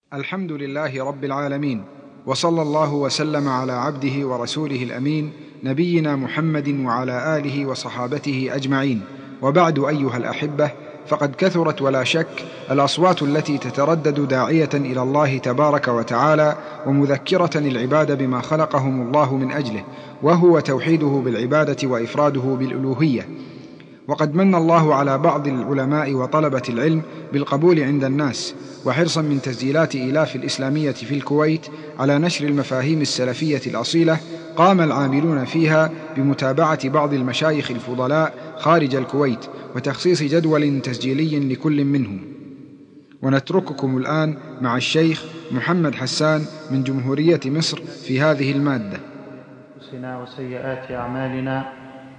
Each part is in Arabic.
الحمد لله رب العالمين، وصلى الله وسلم على عبده ورسوله الأمين نبينا محمد وعلى آله وصحابته أجمعين. وبعد أيها الأحبة، فقد كثرت ولا شك الأصوات التي تتردد داعية إلى الله تبارك وتعالى ومذكرة العباد بما خلقهم الله من أجله، وهو توحيده بالعبادة وإفراده بالألوهية. وقد من الله على بعض العلماء وطلبة العلم بالقبول عند الناس، وحرصا من تسجيلات إلاف الإسلامية في الكويت على نشر المفاهيم السلفية الأصيلة، قام العاملون فيها بمتابعة بعض المشايخ الفضلاء خارج الكويت وتخصيص جدول تسجيلي لكل منهم. ونترككم الآن مع الشيخ محمد حسان من جمهورية مصر في هذه المادة. وسيئات أعمالنا،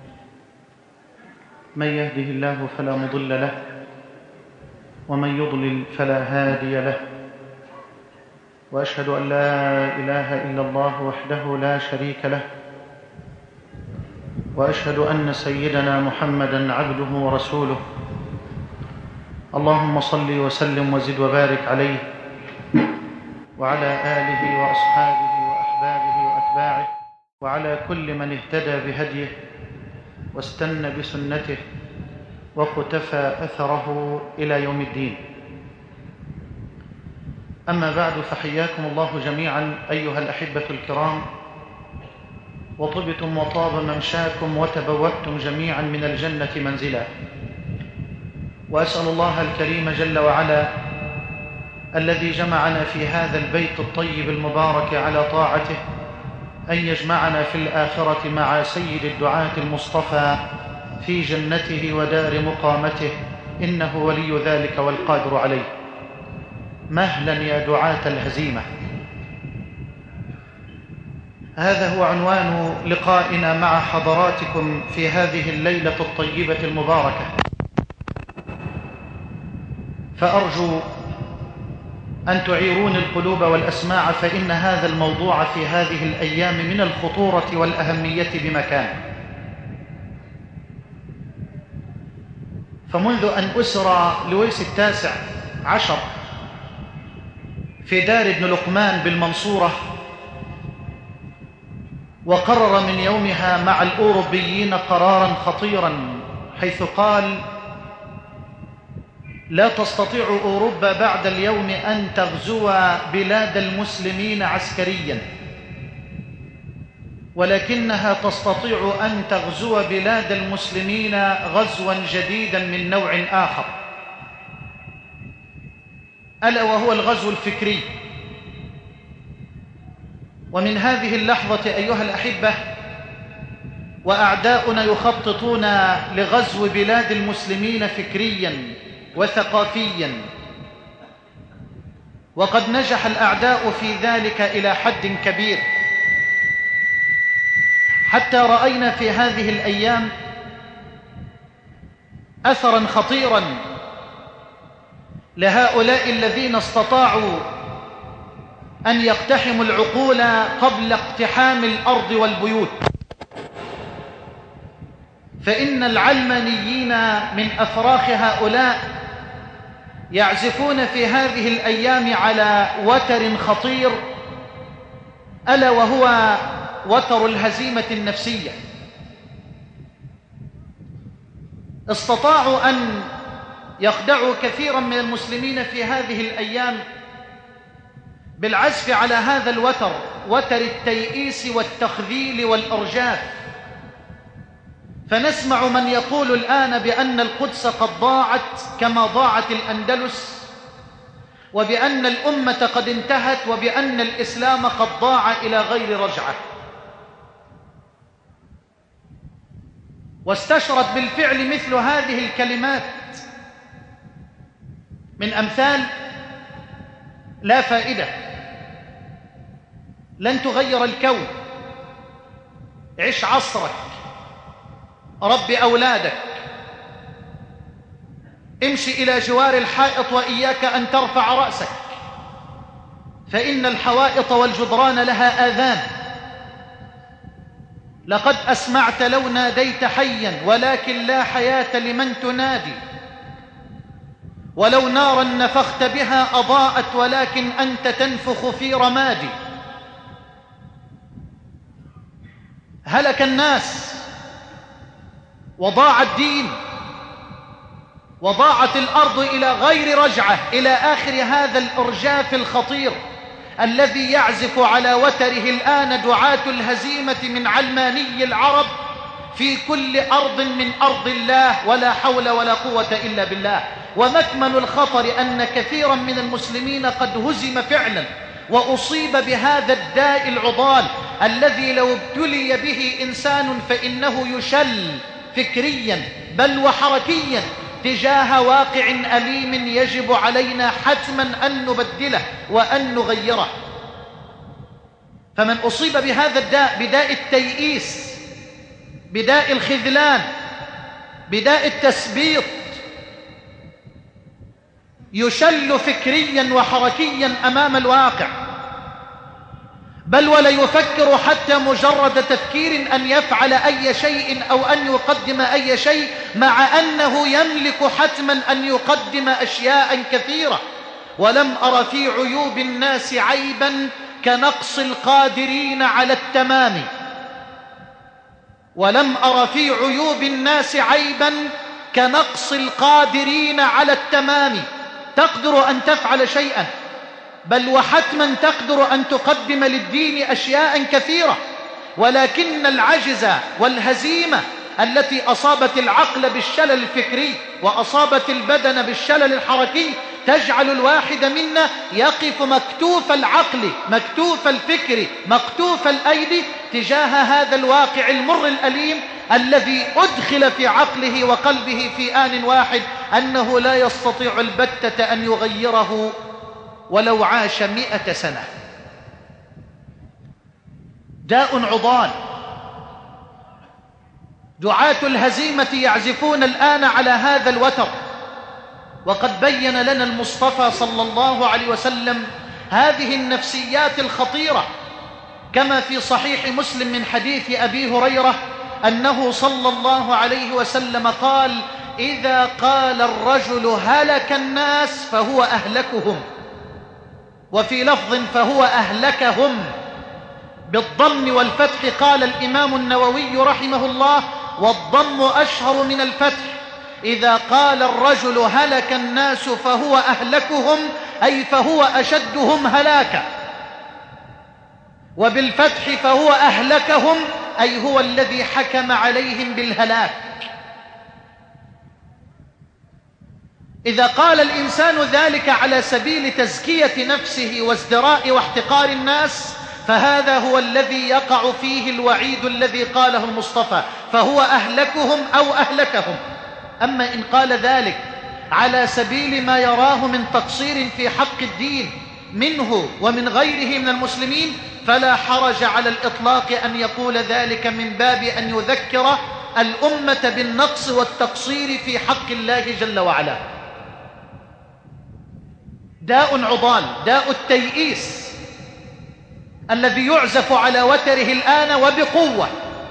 من يهده الله فلا مضل له، ومن يضلل فلا هادي له، وأشهد أن لا إله إلا الله وحده لا شريك له، وأشهد أن سيدنا محمدًا عبده ورسوله. اللهم صل وسلم وزد وبارك عليه وعلى آله وأصحابه وأحبابه وأتباعه، وعلى كل من اهتدى بهديه واستنى بسنته وقتفى أثره إلى يوم الدين. أما بعد، فحياكم الله جميعا أيها الأحبة الكرام، وطبتم وطاب ممشاكم وتبوأتم جميعا من الجنة منزلا. وأسأل الله الكريم جل وعلا الذي جمعنا في هذا البيت الطيب المبارك على طاعته أن يجمعنا في الآخرة مع سيد الدعاة المصطفى في جنته ودار مقامته، إنه ولي ذلك والقادر عليه. مهلا يا دعاة الهزيمة. هذا هو عنوان لقائنا مع حضراتكم في هذه الليلة الطيبة المباركة، فأرجو أن تعيرون القلوب والأسماع، فإن هذا الموضوع في هذه الأيام من الخطورة والأهمية بمكان. فمنذ أن أسر لويس ال19 في دار ابن لقمان بالمنصورة، وقرر من يومها مع الأوروبيين قرارا خطيرا، حيث قال: لا تستطيع أوروبا بعد اليوم أن تغزو بلاد المسلمين عسكريا، ولكنها تستطيع أن تغزو بلاد المسلمين غزوا جديدا من نوع آخر، ألا وهو الغزو الفكري. ومن هذه اللحظة أيها الأحبة، وأعداؤنا يخططون لغزو بلاد المسلمين فكريا وثقافيا، وقد نجح الأعداء في ذلك إلى حد كبير، حتى رأينا في هذه الأيام أثرا خطيرا لهؤلاء الذين استطاعوا أن يقتحموا العقول قبل اقتحام الأرض والبيوت. فإن العلمانيين من أفراخ هؤلاء يعزفون في هذه الأيام على وتر خطير، ألا وهو وتر الهزيمة النفسية. استطاعوا أن يخدعوا كثيرا من المسلمين في هذه الأيام بالعزف على هذا الوتر، وتر التيئيس والتخذيل والإرجاف. فنسمع من يقول الآن بأن القدس قد ضاعت كما ضاعت الأندلس، وبأن الأمة قد انتهت، وبأن الإسلام قد ضاع إلى غير رجعة. واستشرت بالفعل مثل هذه الكلمات من أمثال لا فائدة، لن تغير الكون، عش عصرك، رب أولادك، امشي إلى جوار الحائط وإياك أن ترفع رأسك، فإن الحوائط والجدران لها آذان. لقد أسمعت لو ناديت حيا، ولكن لا حياة لمن تنادي. ولو نارا نفخت بها أضاءت ولكن أنت تنفخ في رمادي. هلك الناس وضاع الدين وضاعت الأرض إلى غير رجعة، إلى آخر هذا الإرجاف الخطير الذي يعزف على وتره الآن دعاة الهزيمة من علماني العرب في كل أرض من أرض الله، ولا حول ولا قوة إلا بالله. ومكمن الخطر أن كثيرا من المسلمين قد هزم فعلا وأصيب بهذا الداء العضال الذي لو ابتلي به إنسان فإنه يشل فكريا بل وحركيا تجاه واقع أليم يجب علينا حتما أن نبدله وأن نغيره. فمن أصيب بهذا الداء، بداء التيئيس، بداء الخذلان، بداء التثبيط، يشل فكريا وحركيا أمام الواقع، بل ولا يفكر حتى مجرد تفكير أن يفعل أي شيء أو أن يقدم أي شيء، مع أنه يملك حتما أن يقدم أشياء كثيرة. ولم أر في عيوب الناس عيبا كنقص القادرين على التمام، ولم أر في عيوب الناس عيبا كنقص القادرين على التمام. تقدر أن تفعل شيئا، بل وحتما تقدر أن تقدم للدين أشياء كثيرة، ولكن العجز والهزيمة التي أصابت العقل بالشلل الفكري وأصابت البدن بالشلل الحركي تجعل الواحد منا يقف مكتوف العقل، مكتوف الفكر، مكتوف الأيدي تجاه هذا الواقع المر الأليم الذي أدخل في عقله وقلبه في آن واحد أنه لا يستطيع البتة أن يغيره ولو عاش 100 سنة. داء عضال. دعاة الهزيمة يعزفون الآن على هذا الوتر، وقد بين لنا المصطفى صلى الله عليه وسلم هذه النفسيات الخطيرة، كما في صحيح مسلم من حديث أبي هريرة أنه صلى الله عليه وسلم قال: إذا قال الرجل هلك الناس فهو أهلكهم، وفي لفظ فهو أهلكهم بالضم والفتح. قال الإمام النووي رحمه الله: والضم أشهر من الفتح. إذا قال الرجل هلك الناس فهو أهلكهم أي فهو أشدهم هلاكا، وبالفتح فهو أهلكهم أي هو الذي حكم عليهم بالهلاك. إذا قال الإنسان ذلك على سبيل تزكية نفسه وازدراء واحتقار الناس فهذا هو الذي يقع فيه الوعيد الذي قاله المصطفى: فهو أهلكهم أو أهلكهم. أما إن قال ذلك على سبيل ما يراه من تقصير في حق الدين منه ومن غيره من المسلمين فلا حرج على الإطلاق أن يقول ذلك من باب أن يذكر الأمة بالنقص والتقصير في حق الله جل وعلا. داء عضال، داء التيئيس الذي يعزف على وتره الآن وبقوة،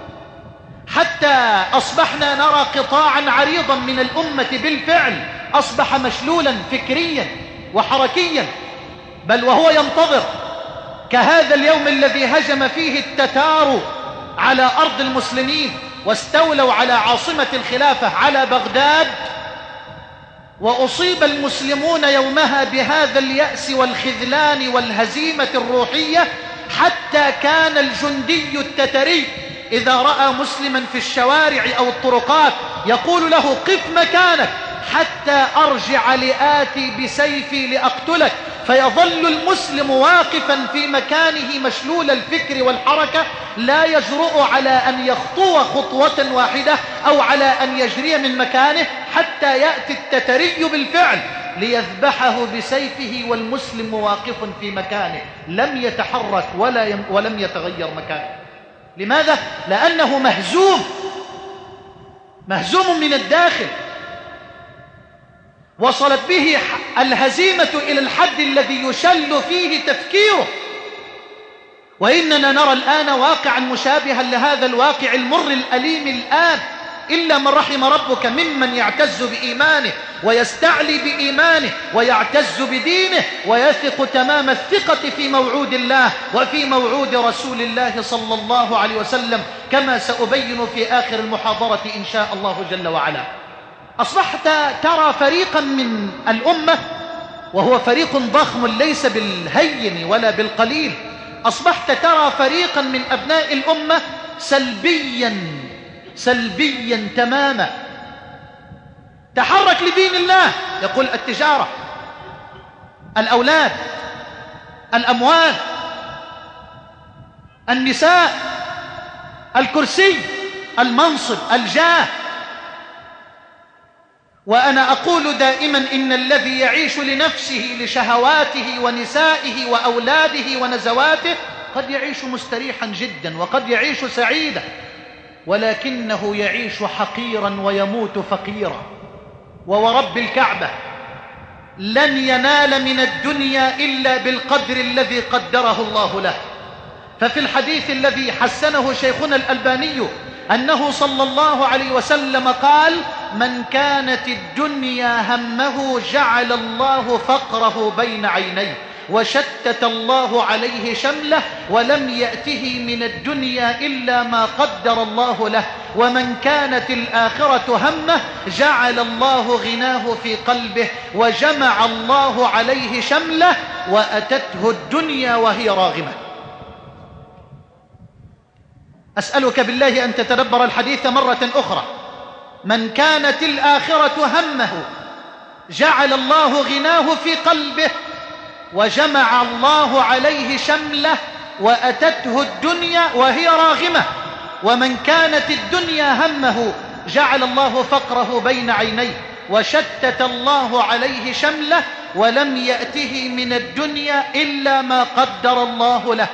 حتى أصبحنا نرى قطاعا عريضا من الأمة بالفعل أصبح مشلولا فكريا وحركيا، بل وهو ينتظر كهذا اليوم الذي هجم فيه التتار على أرض المسلمين واستولوا على عاصمة الخلافة على بغداد، وأصيب المسلمون يومها بهذا اليأس والخذلان والهزيمة الروحية، حتى كان الجندي التتري إذا رأى مسلما في الشوارع أو الطرقات يقول له: قف مكانك حتى أرجع لآتي بسيفي لأقتلك. فيظل المسلم واقفا في مكانه مشلول الفكر والحركة، لا يجرؤ على أن يخطو خطوة واحدة أو على أن يجري من مكانه حتى يأتي التتري بالفعل ليذبحه بسيفه والمسلم واقف في مكانه لم يتحرك ولم يتغير مكانه. لماذا؟ لأنه مهزوم من الداخل. وصلت به الهزيمة إلى الحد الذي يشل فيه تفكيره. وإننا نرى الآن واقعا مشابها لهذا الواقع المر الأليم الآن إلا من رحم ربك ممن يعتز بإيمانه ويستعلي بإيمانه ويعتز بدينه ويثق تمام الثقة في موعود الله وفي موعود رسول الله صلى الله عليه وسلم، كما سأبين في آخر المحاضرة إن شاء الله جل وعلا. أصبحت ترى فريقا من الأمة، وهو فريق ضخم ليس بالهين ولا بالقليل، أصبحت ترى فريقا من أبناء الأمة سلبيا تماما، تحرك لدين الله، يقول التجارة، الأولاد، الأموال، النساء، الكرسي، المنصب، الجاه. وأنا أقول دائما إن الذي يعيش لنفسه لشهواته ونسائه وأولاده ونزواته قد يعيش مستريحا جدا وقد يعيش سعيدا، ولكنه يعيش حقيرا ويموت فقيرا. وورب الكعبة لن ينال من الدنيا إلا بالقدر الذي قدره الله له. ففي الحديث الذي حسنه شيخنا الألباني أنه صلى الله عليه وسلم قال: من كانت الدنيا همه جعل الله فقره بين عينيه وشتت الله عليه شمله ولم يأته من الدنيا إلا ما قدر الله له، ومن كانت الآخرة همه جعل الله غناه في قلبه وجمع الله عليه شمله وأتته الدنيا وهي راغمة. أسألك بالله أن تتدبر الحديث مرة أخرى: من كانت الآخرة همه جعل الله غناه في قلبه وجمع الله عليه شمله وأتته الدنيا وهي راغمة، ومن كانت الدنيا همه جعل الله فقره بين عينيه وشتت الله عليه شمله ولم يأته من الدنيا إلا ما قدر الله له.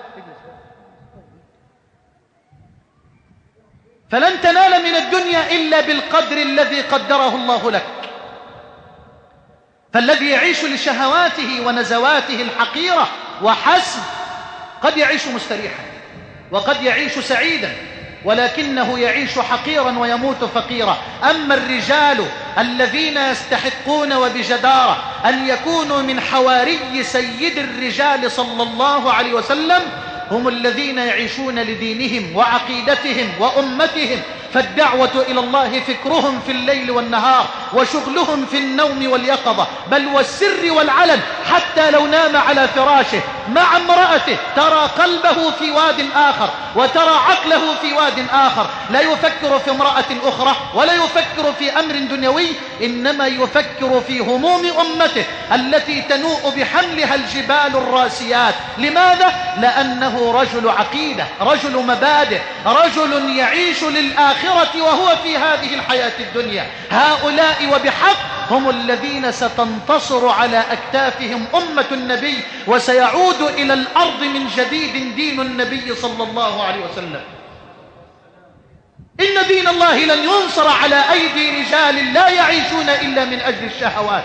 فلن تنال من الدنيا إلا بالقدر الذي قدره الله لك. فالذي يعيش لشهواته ونزواته الحقيرة وحسب قد يعيش مستريحا وقد يعيش سعيدا، ولكنه يعيش حقيرا ويموت فقيرا. أما الرجال الذين يستحقون وبجدارة أن يكونوا من حواري سيد الرجال صلى الله عليه وسلم هم الذين يعيشون لدينهم وعقيدتهم وأمتهم، فالدعوة إلى الله فكرهم في الليل والنهار وشغلهم في النوم واليقظة، بل والسر والعلن، حتى لو نام على فراشه مع امرأته ترى قلبه في واد آخر وترى عقله في واد آخر، لا يفكر في امرأة أخرى ولا يفكر في أمر دنيوي، إنما يفكر في هموم أمته التي تنوء بحملها الجبال الراسيات. لماذا؟ لأنه رجل عقيدة، رجل مبادئ، رجل يعيش للآخرة وهو في هذه الحياة الدنيا. هؤلاء وبحق هم الذين ستنتصر على أكتافهم أمة النبي، وسيعود إلى الأرض من جديد دين النبي صلى الله عليه وسلم. إن دين الله لن ينصر على أيدي رجال لا يعيشون إلا من أجل الشهوات،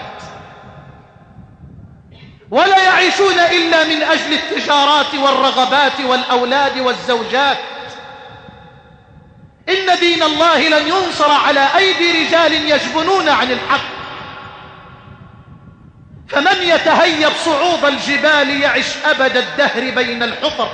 ولا يعيشون إلا من أجل التجارات والرغبات والأولاد والزوجات. إن دين الله لن ينصر على أيدي رجال يجبنون عن الحق. فمن يتهيب صعود الجبال يعش أبد الدهر بين الحفر.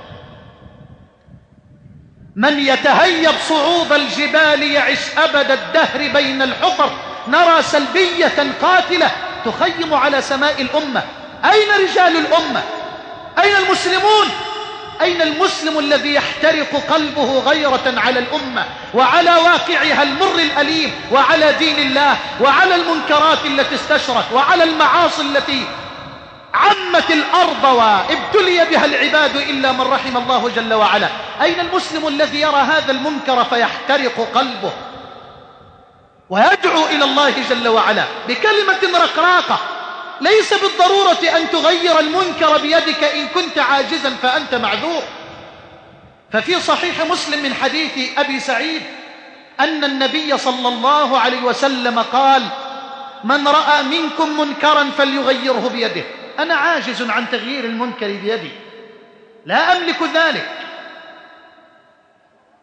من يتهيب صعود الجبال يعش أبد الدهر بين الحفر. نرى سلبية قاتلة تخيم على سماء الأمة. أين رجال الأمة؟ أين المسلمون؟ أين المسلم الذي يحترق قلبه غيرة على الأمة وعلى واقعها المر الأليم وعلى دين الله وعلى المنكرات التي استشرت وعلى المعاصي التي عمت الأرض وابتلي بها العباد إلا من رحم الله جل وعلا؟ أين المسلم الذي يرى هذا المنكر فيحترق قلبه ويدعو إلى الله جل وعلا بكلمة رقراقة؟ ليس بالضرورة أن تغير المنكر بيدك، إن كنت عاجزا فأنت معذور. ففي صحيح مسلم من حديث أبي سعيد أن النبي صلى الله عليه وسلم قال: من رأى منكم منكرا فليغيره بيده. أنا عاجز عن تغيير المنكر بيدي، لا أملك ذلك،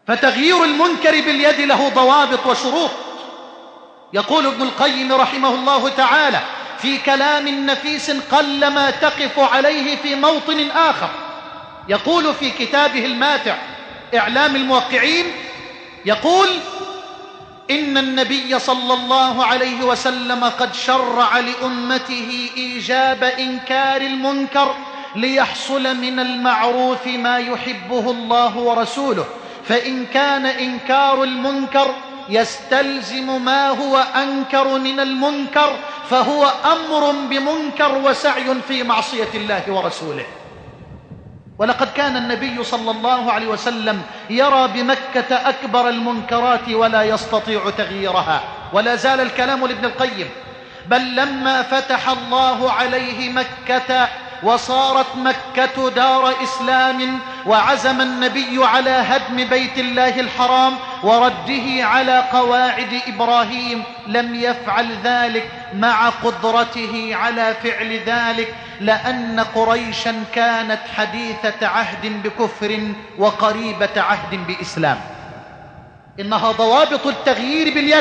فتغيير المنكر باليد له ضوابط وشروط. يقول ابن القيم رحمه الله تعالى في كلام نفيس قلما تقف عليه في موطن آخر، يقول في كتابه الماتع إعلام الموقعين، يقول: إن النبي صلى الله عليه وسلم قد شرع لأمته إيجاب إنكار المنكر ليحصل من المعروف ما يحبه الله ورسوله، فإن كان إنكار المنكر يستلزم ما هو أنكر من المنكر فهو أمر بمنكر وسعي في معصية الله ورسوله. ولقد كان النبي صلى الله عليه وسلم يرى بمكة أكبر المنكرات ولا يستطيع تغييرها. ولا زال الكلام لابن القيم: بل لما فتح الله عليه مكة وصارت مكة دار إسلام وعزم النبي على هدم بيت الله الحرام ورده على قواعد إبراهيم، لم يفعل ذلك مع قدرته على فعل ذلك، لأن قريشا كانت حديثة عهد بكفر وقريبة عهد بإسلام. إنها ضوابط التغيير باليد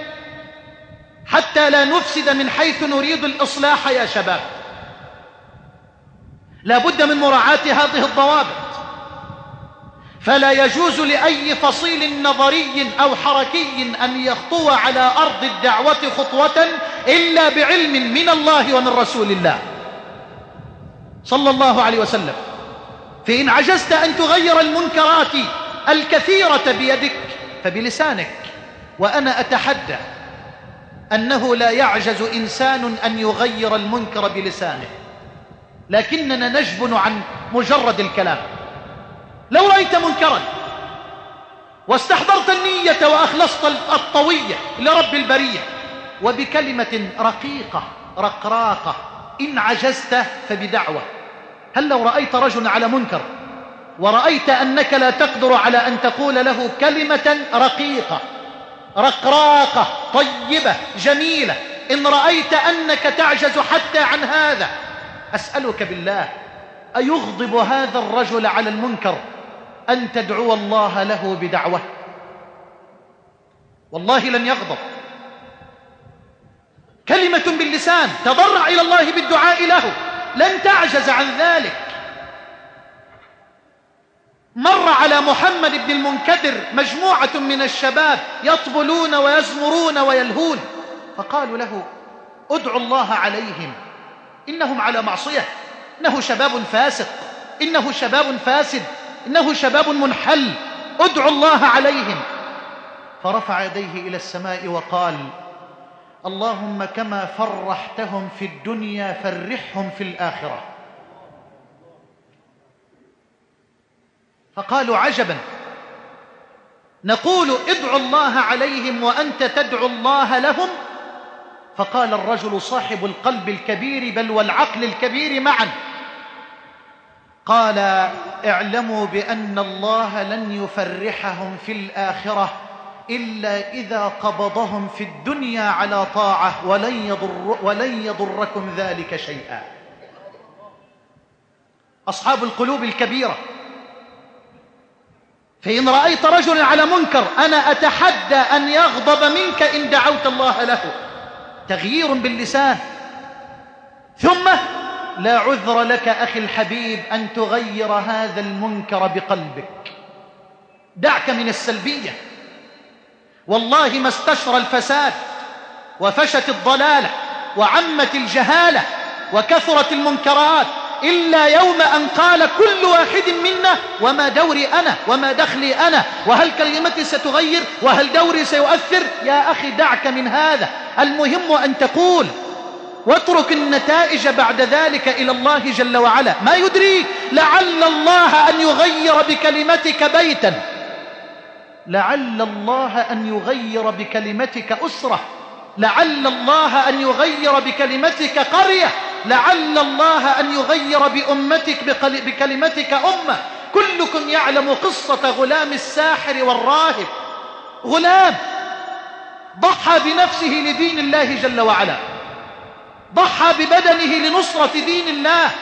حتى لا نفسد من حيث نريد الإصلاح يا شباب. لا بد من مراعاة هذه الضوابط، فلا يجوز لأي فصيل نظري أو حركي أن يخطو على أرض الدعوة خطوة إلا بعلم من الله ومن رسول الله صلى الله عليه وسلم. فإن عجزت أن تغير المنكرات الكثيرة بيدك فبلسانك، وأنا أتحدى أنه لا يعجز إنسان أن يغير المنكر بلسانه، لكننا نجبن عن مجرد الكلام. لو رأيت منكرا واستحضرت النية وأخلصت الطوية لرب البرية وبكلمة رقيقة رقراقة، إن عجزت فبدعوة. هل لو رأيت رجلا على منكر ورأيت أنك لا تقدر على أن تقول له كلمة رقيقة رقراقة طيبة جميلة، إن رأيت أنك تعجز حتى عن هذا، أسألك بالله أيغضب هذا الرجل على المنكر أن تدعو الله له بدعوة؟ والله لن يغضب. كلمة باللسان تضرع إلى الله بالدعاء له، لن تعجز عن ذلك. مر على محمد بن المنكدر مجموعة من الشباب يطبلون ويزمرون ويلهون، فقالوا له: ادعوا الله عليهم، إنهم على معصية، إنه شباب فاسق، إنه شباب فاسد، إنه شباب منحل، ادعوا الله عليهم. فرفع يديه إلى السماء وقال: اللهم كما فرحتهم في الدنيا فرحهم في الآخرة. فقالوا: عجبا، نقول ادعوا الله عليهم وأنت تدعو الله لهم؟ فقال الرجل صاحب القلب الكبير بل والعقل الكبير معا، قال: اعلموا بأن الله لن يفرحهم في الآخرة إلا إذا قبضهم في الدنيا على طاعة ولن يضركم ذلك شيئا. أصحاب القلوب الكبيرة. فإن رأيت رجلا على منكر أنا أتحدى أن يغضب منك إن دعوت الله له. تغيير باللسان. ثم لا عذر لك أخي الحبيب أن تغير هذا المنكر بقلبك. دعك من السلبية. والله ما استشرى الفساد وفشت الضلالة وعمت الجهالة وكثرت المنكرات إلا يوم أن قال كل واحد منا: وما دوري أنا وما دخلي أنا، وهل كلمتي ستغير وهل دوري سيؤثر؟ يا أخي دعك من هذا، المهم أن تقول، واترك النتائج بعد ذلك إلى الله جل وعلا. ما يدريك، لعل الله أن يغير بكلمتك بيتا، لعل الله أن يغير بكلمتك أسرة، لعل الله أن يغير بكلمتك قرية، لعل الله أن يغير بأمتك بكلمتك أمة. كلكم يعلم قصة غلام الساحر والراهب. غلام ضحى بنفسه لدين الله جل وعلا، ضحى ببدنه لنصرة دين الله،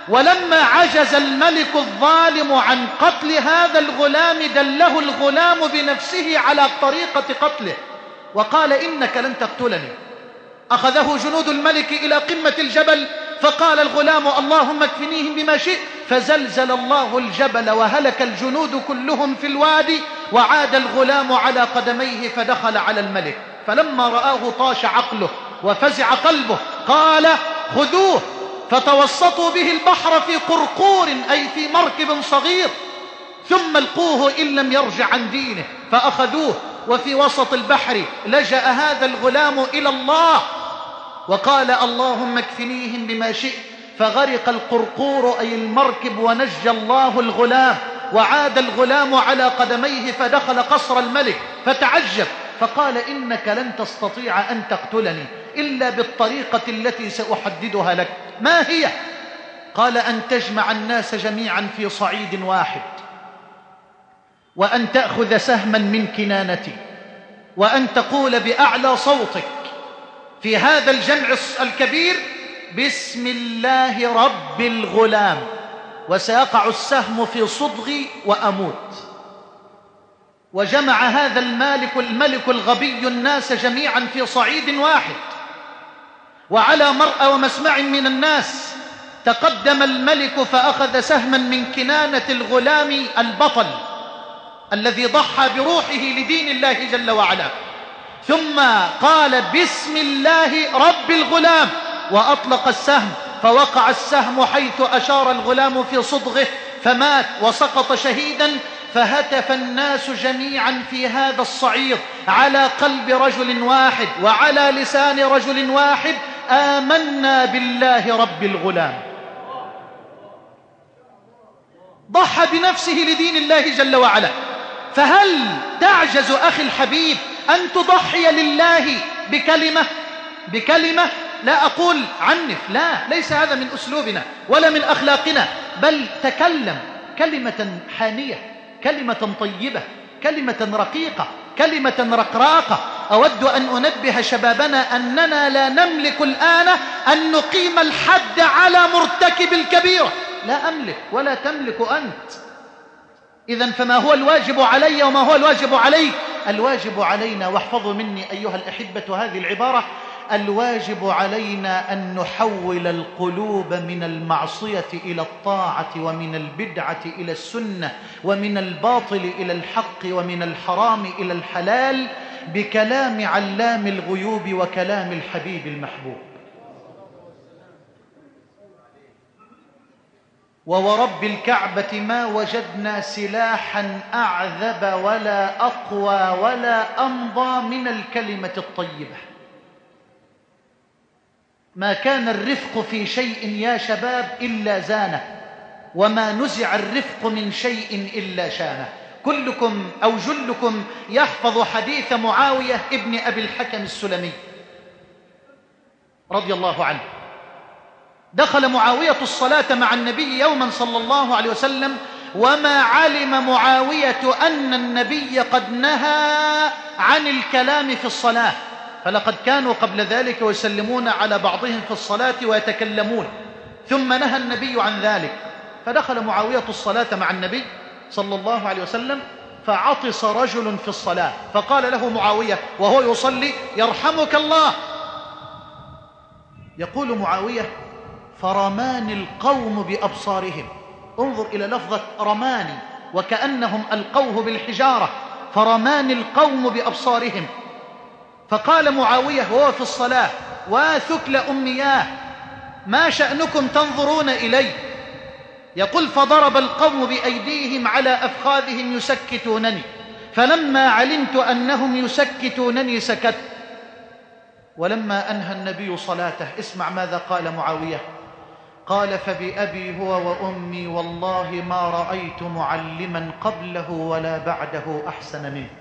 ولما عجز الملك الظالم عن قتل هذا الغلام دله الغلام بنفسه على طريقة قتله وقال إنك لن تقتلني. أخذه جنود الملك إلى قمة الجبل فقال الغلام اللهم اكفنيهم بما شئت، فزلزل الله الجبل وهلك الجنود كلهم في الوادي، وعاد الغلام على قدميه فدخل على الملك، فلما رآه طاش عقله وفزع قلبه قال خذوه فتوسطوا به البحر في قرقور أي في مركب صغير ثم القوه إن لم يرجع عن دينه، فأخذوه وفي وسط البحر لجأ هذا الغلام إلى الله وقال اللهم اكفنيهم بما شئت، فغرق القرقور أي المركب ونجى الله الغلام، وعاد الغلام على قدميه فدخل قصر الملك فتعجب فقال إنك لن تستطيع أن تقتلني إلا بالطريقة التي سأحددها لك. ما هي؟ قال أن تجمع الناس جميعا في صعيد واحد، وأن تأخذ سهما من كنانتي، وأن تقول بأعلى صوتك في هذا الجمع الكبير بسم الله رب الغلام، وسيقع السهم في صدغي وأموت. وجمع هذا الملك الغبي الناس جميعا في صعيد واحد، وعلى مرأى ومسمع من الناس تقدم الملك فأخذ سهما من كنانة الغلام البطل الذي ضحى بروحه لدين الله جل وعلا، ثم قال بسم الله رب الغلام وأطلق السهم، فوقع السهم حيث أشار الغلام في صدغه فمات وسقط شهيدا. فهتف الناس جميعا في هذا الصعيد على قلب رجل واحد وعلى لسان رجل واحد آمنا بالله رب الغلام. ضحى بنفسه لدين الله جل وعلا. فهل تعجز أخي الحبيب أن تضحي لله بكلمة؟ لا أقول عنف، لا، ليس هذا من أسلوبنا ولا من أخلاقنا، بل تكلم كلمة حانية، كلمة طيبة، كلمة رقيقة، كلمة رقراقة. أود أن أنبه شبابنا أننا لا نملك الآن أن نقيم الحد على مرتكب الكبيرة، لا أملك ولا تملك أنت. إذن فما هو الواجب علي وما هو الواجب عليك؟ الواجب علينا، واحفظوا مني أيها الأحبة هذه العبارة، الواجب علينا أن نحول القلوب من المعصية إلى الطاعة، ومن البدعة إلى السنة، ومن الباطل إلى الحق، ومن الحرام إلى الحلال، بكلام علام الغيوب وكلام الحبيب المحبوب. وورب الكعبة ما وجدنا سلاحا أعذب ولا أقوى ولا أمضى من الكلمة الطيبة. ما كان الرفق في شيء يا شباب إلا زانه، وما نزع الرفق من شيء إلا شانه. كلكم أو جلكم يحفظ حديث معاوية ابن أبي الحكم السلمي رضي الله عنه. دخل معاوية الصلاة مع النبي يوما صلى الله عليه وسلم، وما علم معاوية أن النبي قد نهى عن الكلام في الصلاة، فلقد كانوا قبل ذلك يسلمون على بعضهم في الصلاة ويتكلمون، ثم نهى النبي عن ذلك. فدخل معاوية الصلاة مع النبي صلى الله عليه وسلم، فعطس رجل في الصلاة، فقال له معاوية وهو يصلي يرحمك الله. يقول معاوية فرماني القوم بأبصارهم، انظر إلى لفظة رماني، وكأنهم ألقوه بالحجارة، فرماني القوم بأبصارهم. فقال معاوية وهو في الصلاة واثكل أمياه ما شأنكم تنظرون إلي؟ يقول فضرب القوم بأيديهم على أفخاذهم يسكتونني، فلما علمت أنهم يسكتونني سكت. ولما أنهى النبي صلاته اسمع ماذا قال معاوية، قال فبأبي هو وأمي والله ما رأيت معلما قبله ولا بعده أحسن منه.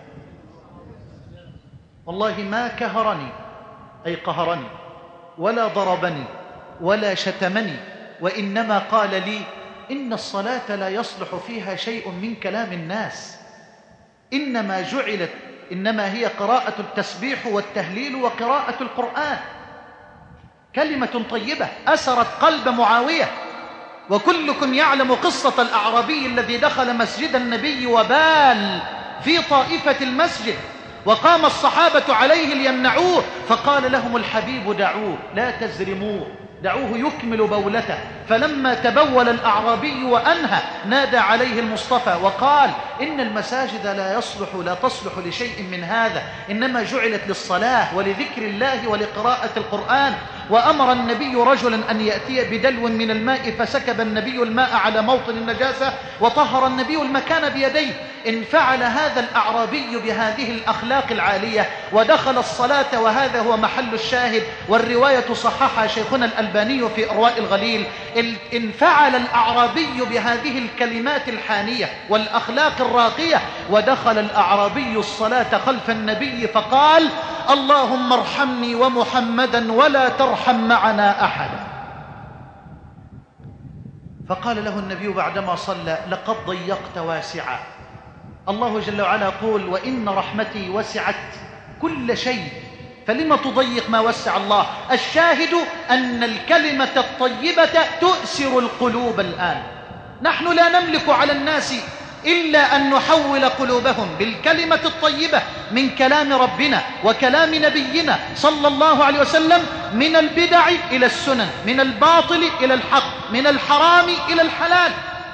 والله ما كهرني أي قهرني ولا ضربني ولا شتمني، وإنما قال لي إن الصلاة لا يصلح فيها شيء من كلام الناس، إنما هي قراءة التسبيح والتهليل وقراءة القرآن. كلمة طيبة أسرت قلب معاوية، وكلكم يعلم قصة الأعرابي الذي دخل مسجد النبي وبال في طائفة المسجد، وقام الصحابة عليه ليمنعوه، فقال لهم الحبيب دعوه لا تزرموه، دعوه يكمل بولته. فلما تبول الأعرابي وأنهى نادى عليه المصطفى وقال إن المساجد لا تصلح لشيء من هذا، إنما جعلت للصلاة ولذكر الله ولقراءة القرآن. وأمر النبي رجلا أن يأتي بدلو من الماء، فسكب النبي الماء على موطن النجاسة وطهر النبي المكان بيديه. انفعل هذا الأعرابي بهذه الأخلاق العالية ودخل الصلاة، وهذا هو محل الشاهد، والرواية صححها شيخنا الألباني في إرواء الغليل. انفعل الأعرابي بهذه الكلمات الحانية والأخلاق الراقية، ودخل الأعرابي الصلاة خلف النبي فقال اللهم ارحمني ومحمدا ولا ترحم معنا أحدا. فقال له النبي بعدما صلى لقد ضيقت واسعا. الله جل وعلا يقول وإن رحمتي وسعت كل شيء، فلما تضيق ما وسع الله؟ الشاهد أن الكلمة الطيبة تؤسر القلوب. الآن نحن لا نملك على الناس إلا أن نحول قلوبهم بالكلمة الطيبة من كلام ربنا وكلام نبينا صلى الله عليه وسلم، من البدع إلى السنن، من الباطل إلى الحق، من الحرام إلى الحلال.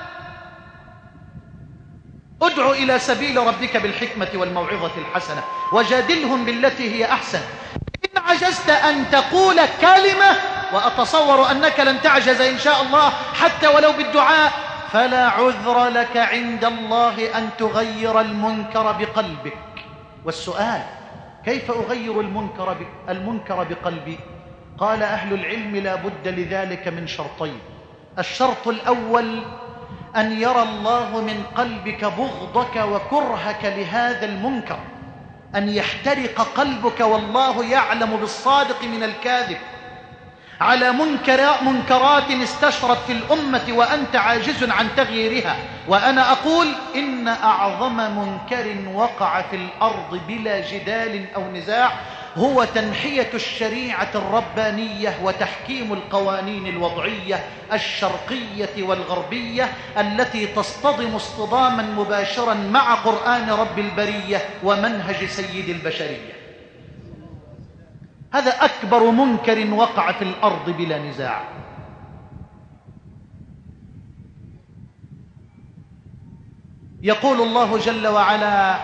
ادع إلى سبيل ربك بالحكمة والموعظة الحسنة وجادلهم بالتي هي أحسن. إن عجزت أن تقول كلمة، وأتصور أنك لن تعجز إن شاء الله حتى ولو بالدعاء، فلا عذر لك عند الله أن تغير المنكر بقلبك. والسؤال كيف أغير المنكر بقلبي؟ قال أهل العلم لا بد لذلك من شرطين. الشرط الأول أن يرى الله من قلبك بغضك وكرهك لهذا المنكر، أن يحترق قلبك والله يعلم بالصادق من الكاذب على منكرات استشرت في الأمة وأنت عاجز عن تغييرها. وأنا أقول إن أعظم منكر وقع في الأرض بلا جدال أو نزاع هو تنحية الشريعة الربانية وتحكيم القوانين الوضعية الشرقية والغربية التي تصطدم اصطداما مباشرا مع قرآن رب البرية ومنهج سيد البشرية. هذا أكبر منكر وقع في الأرض بلا نزاع. يقول الله جل وعلا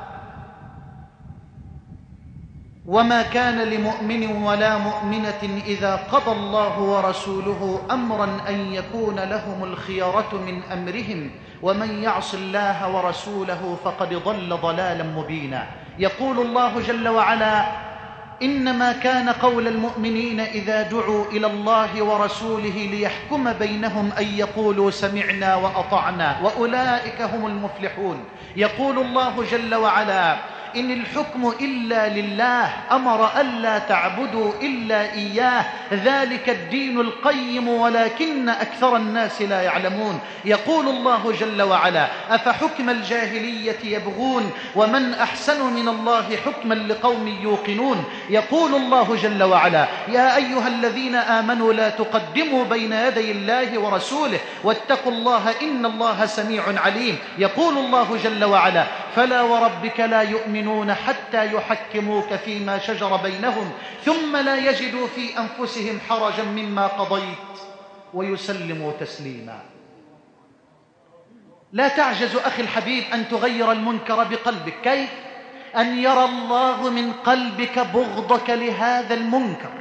وما كان لمؤمن ولا مؤمنة إذا قضى الله ورسوله أمرا أن يكون لهم الخيرة من أمرهم ومن يعص الله ورسوله فقد ضل ضلالا مبينا. يقول الله جل وعلا إنما كان قول المؤمنين إذا دعوا إلى الله ورسوله ليحكم بينهم أن يقولوا سمعنا وأطعنا وأولئك هم المفلحون. يقول الله جل وعلا إن الحكم إلا لله أمر ألا تعبدوا إلا إياه ذلك الدين القيم ولكن أكثر الناس لا يعلمون. يقول الله جل وعلا أفحكم الجاهلية يبغون ومن أحسن من الله حكما لقوم يوقنون. يقول الله جل وعلا يا أيها الذين آمنوا لا تقدموا بين يدي الله ورسوله واتقوا الله إن الله سميع عليم. يقول الله جل وعلا فلا وربك لا يؤمنون حتى يحكموك فيما شجر بينهم ثم لا يجدوا في أنفسهم حرجا مما قضيت ويسلموا تسليما. لا تعجز أخي الحبيب أن تغير المنكر بقلبك. كيف؟ أن يرى الله من قلبك بغضك لهذا المنكر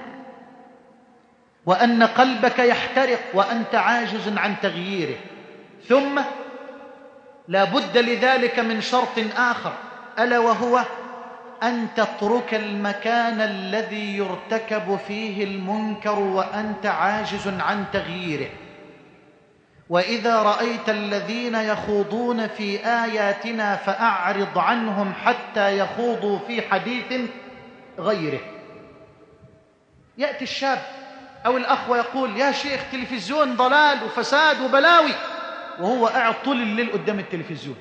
وأن قلبك يحترق وأنت عاجز عن تغييره. ثم لا بد لذلك من شرط آخر ألا وهو أن تترك المكان الذي يرتكب فيه المنكر وأنت عاجز عن تغييره. وإذا رأيت الذين يخوضون في آياتنا فأعرض عنهم حتى يخوضوا في حديث غيره. يأتي الشاب أو الأخ ويقول يا شيخ تلفزيون ضلال وفساد وبلاوي، وهو قاعد طول الليل قدام التلفزيون.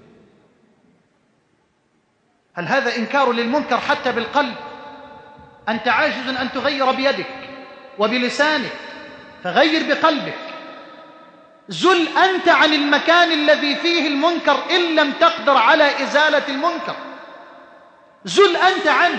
هل هذا إنكار للمنكر حتى بالقلب؟ أنت عاجز أن تغير بيدك وبلسانك، فغير بقلبك. زل أنت عن المكان الذي فيه المنكر إن لم تقدر على إزالة المنكر، زل أنت عنه.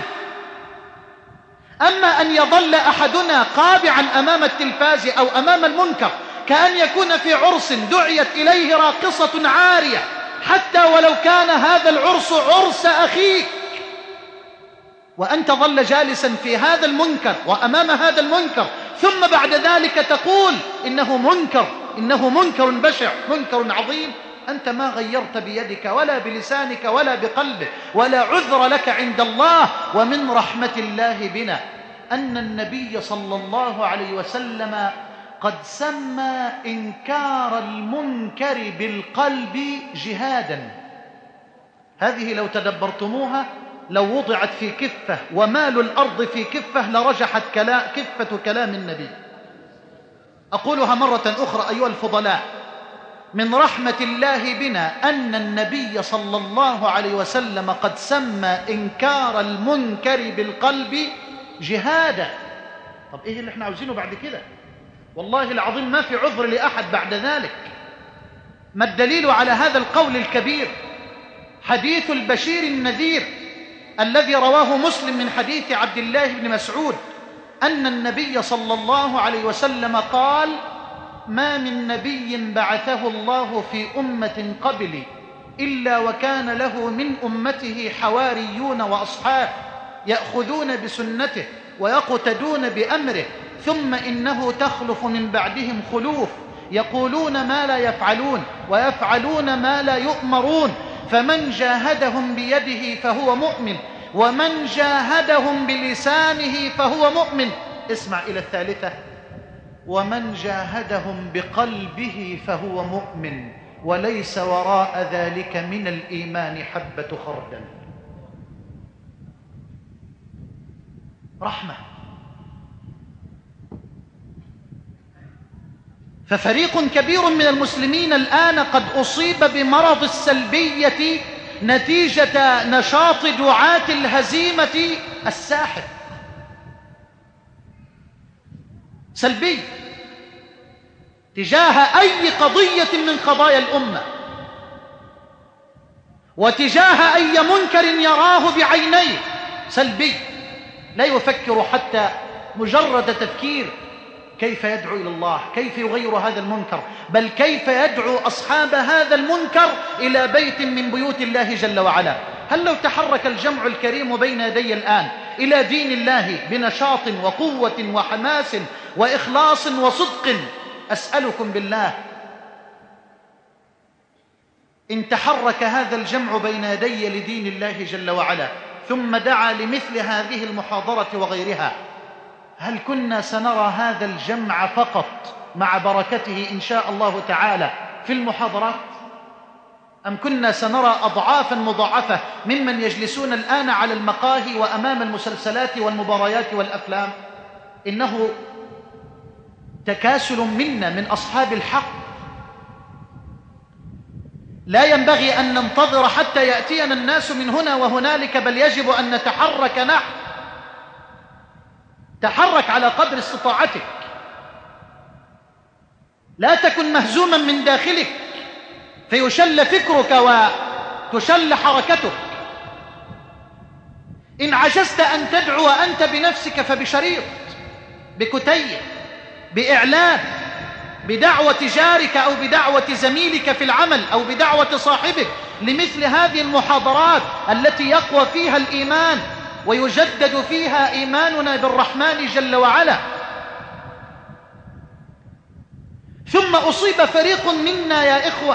أما أن يظل أحدنا قابعا أمام التلفاز أو أمام المنكر كأن يكون في عرس دعيت إليه راقصة عارية، حتى ولو كان هذا العرس عرس أخيك، وأن تظل جالسا في هذا المنكر وأمام هذا المنكر، ثم بعد ذلك تقول إنه منكر بشع، منكر عظيم، أنت ما غيرت بيدك ولا بلسانك ولا بقلبك، ولا عذر لك عند الله. ومن رحمة الله بنا أن النبي صلى الله عليه وسلم قد سمى إنكار المنكر بالقلب جهادا. هذه لو تدبرتموها، لو وضعت في كفة ومال الأرض في كفة لرجحت كفة كلام النبي. أقولها مرة أخرى أيها الفضلاء، من رحمة الله بنا أن النبي صلى الله عليه وسلم قد سمى إنكار المنكر بالقلب جهادا. طب إيه اللي احنا عاوزينه بعد كده؟ والله العظيم ما في عذر لأحد بعد ذلك. ما الدليل على هذا القول الكبير؟ حديث البشير النذير الذي رواه مسلم من حديث عبد الله بن مسعود أن النبي صلى الله عليه وسلم قال: ما من نبي بعثه الله في أمة قبلي إلا وكان له من أمته حواريون وأصحاب يأخذون بسنته ويقتدون بأمره، ثم إنه تخلف من بعدهم خلوف يقولون ما لا يفعلون ويفعلون ما لا يؤمرون، فمن جاهدهم بيده فهو مؤمن، ومن جاهدهم بلسانه فهو مؤمن. اسمع إلى الثالثة: ومن جاهدهم بقلبه فهو مؤمن، وليس وراء ذلك من الإيمان حبة خردل. رحمة. ففريق كبير من المسلمين الآن قد أصيب بمرض السلبية نتيجة نشاط دعاة الهزيمة الساحق. سلبي تجاه أي قضية من قضايا الأمة، وتجاه أي منكر يراه بعينيه. سلبي لا يفكر حتى مجرد تفكير كيف يدعو إلى الله، كيف يغير هذا المنكر، بل كيف يدعو أصحاب هذا المنكر إلى بيت من بيوت الله جل وعلا. هل لو تحرك الجمع الكريم بين يدي الآن إلى دين الله بنشاط وقوة وحماس وإخلاص وصدق، أسألكم بالله، إن تحرك هذا الجمع بين يدي لدين الله جل وعلا ثم دعا لمثل هذه المحاضرة وغيرها، هل كنا سنرى هذا الجمع فقط مع بركته إن شاء الله تعالى في المحاضرات، أم كنا سنرى أضعافا مضاعفة ممن يجلسون الآن على المقاهي وأمام المسلسلات والمباريات والأفلام؟ إنه تكاسل منا من أصحاب الحق. لا ينبغي أن ننتظر حتى يأتينا الناس من هنا وهنالك، بل يجب أن نتحرك نحن. تحرك على قدر استطاعتك، لا تكن مهزوما من داخلك فيشل فكرك وتشل حركتك. إن عجزت أن تدعو أنت بنفسك فبشريط، بكتيب، بإعلان، بدعوة جارك أو بدعوة زميلك في العمل أو بدعوة صاحبك لمثل هذه المحاضرات التي يقوى فيها الإيمان ويجدد فيها إيماننا بالرحمن جل وعلا. ثم أصيب فريق منا يا إخوة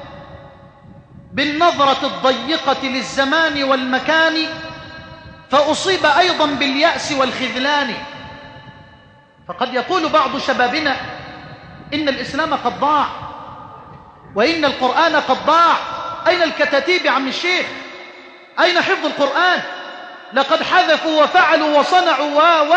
بالنظرة الضيقة للزمان والمكان، فأصيب أيضا باليأس والخذلان. فقد يقول بعض شبابنا إن الإسلام قد ضاع، وإن القرآن قد ضاع. أين الكتاتيب يا عم الشيخ؟ أين حفظ القرآن؟ لقد حذفوا وفعلوا وصنعوا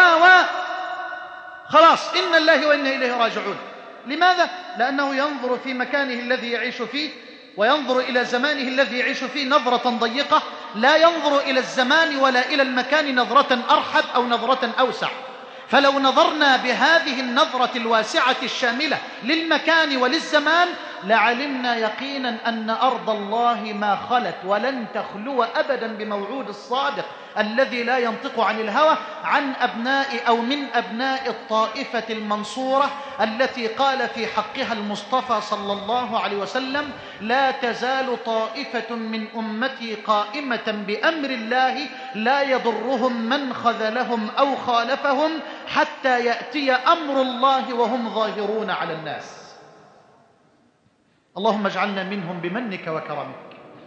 خلاص، إن الله وإنا إليه راجعون. لماذا؟ لأنه ينظر في مكانه الذي يعيش فيه وينظر إلى زمانه الذي يعيش فيه نظرة ضيقة، لا ينظر إلى الزمان ولا إلى المكان نظرة أرحب أو نظرة أوسع. فلو نظرنا بهذه النظرة الواسعة الشاملة للمكان وللزمان لعلمنا يقينا أن أرض الله ما خلت ولن تخلو أبدا بموعود الصادق الذي لا ينطق عن الهوى عن أبناء أو من أبناء الطائفة المنصورة التي قال في حقها المصطفى صلى الله عليه وسلم: لا تزال طائفة من أمتي قائمة بأمر الله لا يضرهم من خذلهم أو خالفهم حتى يأتي أمر الله وهم ظاهرون على الناس. اللهم اجعلنا منهم بمنك وكرمك.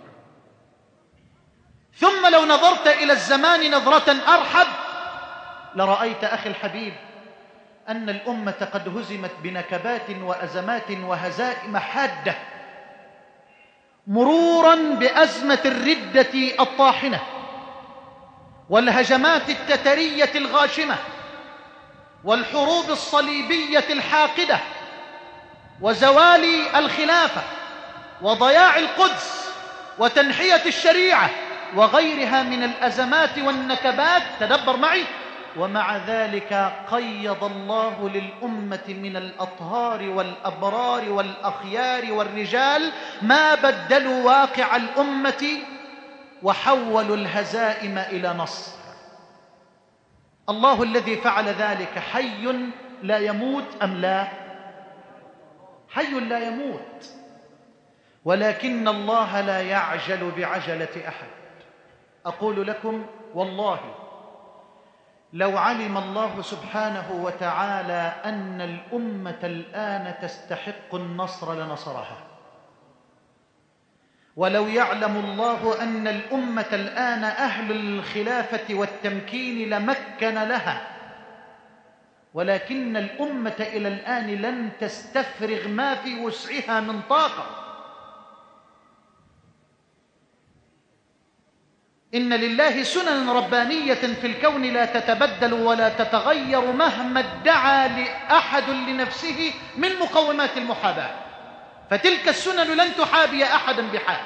ثم لو نظرت إلى الزمان نظرة أرحب لرأيت أخي الحبيب أن الأمة قد هزمت بنكبات وأزمات وهزائم حادة، مرورا بأزمة الردة الطاحنة والهجمات التترية الغاشمة والحروب الصليبية الحاقدة وزوال الخلافة وضياع القدس وتنحية الشريعة وغيرها من الأزمات والنكبات. تدبر معي. ومع ذلك قيض الله للأمة من الأطهار والأبرار والأخيار والرجال ما بدلوا واقع الأمة وحولوا الهزائم إلى نصر. الله الذي فعل ذلك حي لا يموت أم لا؟ حي لا يموت، ولكن الله لا يعجل بعجلة أحد. أقول لكم والله لو علم الله سبحانه وتعالى أن الأمة الآن تستحق النصر لنصرها، ولو يعلم الله أن الأمة الآن أهل الخلافة والتمكين لمكن لها، ولكن الأمة إلى الآن لن تستفرغ ما في وسعها من طاقة. إن لله سنن ربانية في الكون لا تتبدل ولا تتغير مهما ادعى لأحد لنفسه من مقومات المحاباة، فتلك السنن لن تحابي أحدا بحال.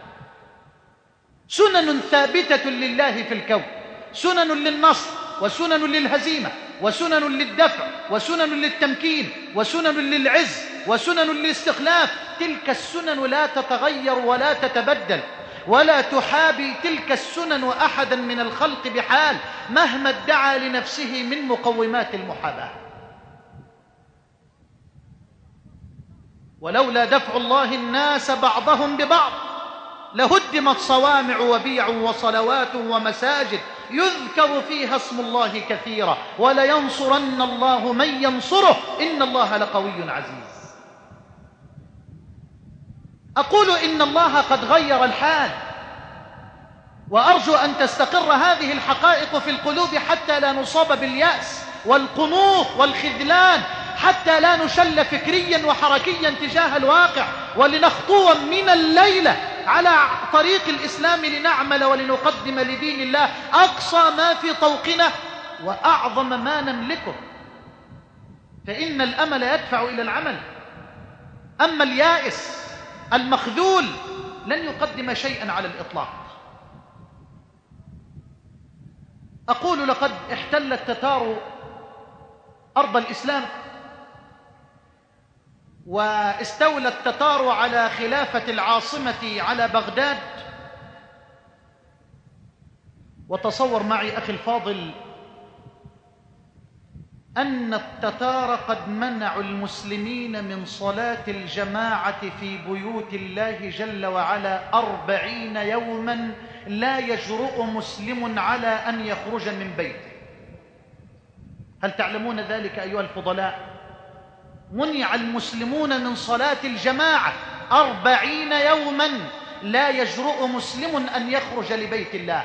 سنن ثابتة لله في الكون، سنن للنصر وسنن للهزيمة وسنن للدفع وسنن للتمكين وسنن للعز وسنن للاستخلاف. تلك السنن لا تتغير ولا تتبدل ولا تحابي تلك السنن أحدا من الخلق بحال مهما ادعى لنفسه من مقومات المحاباة. ولولا دفع الله الناس بعضهم ببعض لهدمت صوامع وبيع وصلوات ومساجد يذكر فيها اسم الله كثيرا ولينصرن الله من ينصره إن الله لقوي عزيز. أقول إن الله قد غير الحال، وأرجو أن تستقر هذه الحقائق في القلوب حتى لا نصاب باليأس والقنوط والخذلان، حتى لا نشل فكريا وحركيا تجاه الواقع، ولنخطو من الليلة على طريق الإسلام لنعمل ولنقدم لدين الله أقصى ما في طوقنا وأعظم ما نملكه، فإن الأمل يدفع إلى العمل. أما اليائس المخذول لن يقدم شيئا على الإطلاق. أقول لقد احتل التتار أرض الإسلام، واستولى التتار على خلافة العاصمة على بغداد. وتصور معي أخي الفاضل أن التتار قد منعوا المسلمين من صلاة الجماعة في بيوت الله جل وعلا 40 يوما لا يجرؤ مسلم على أن يخرج من بيته. هل تعلمون ذلك أيها الفضلاء؟ منع المسلمون من صلاة الجماعة 40 يوما لا يجرؤ مسلم أن يخرج لبيت الله.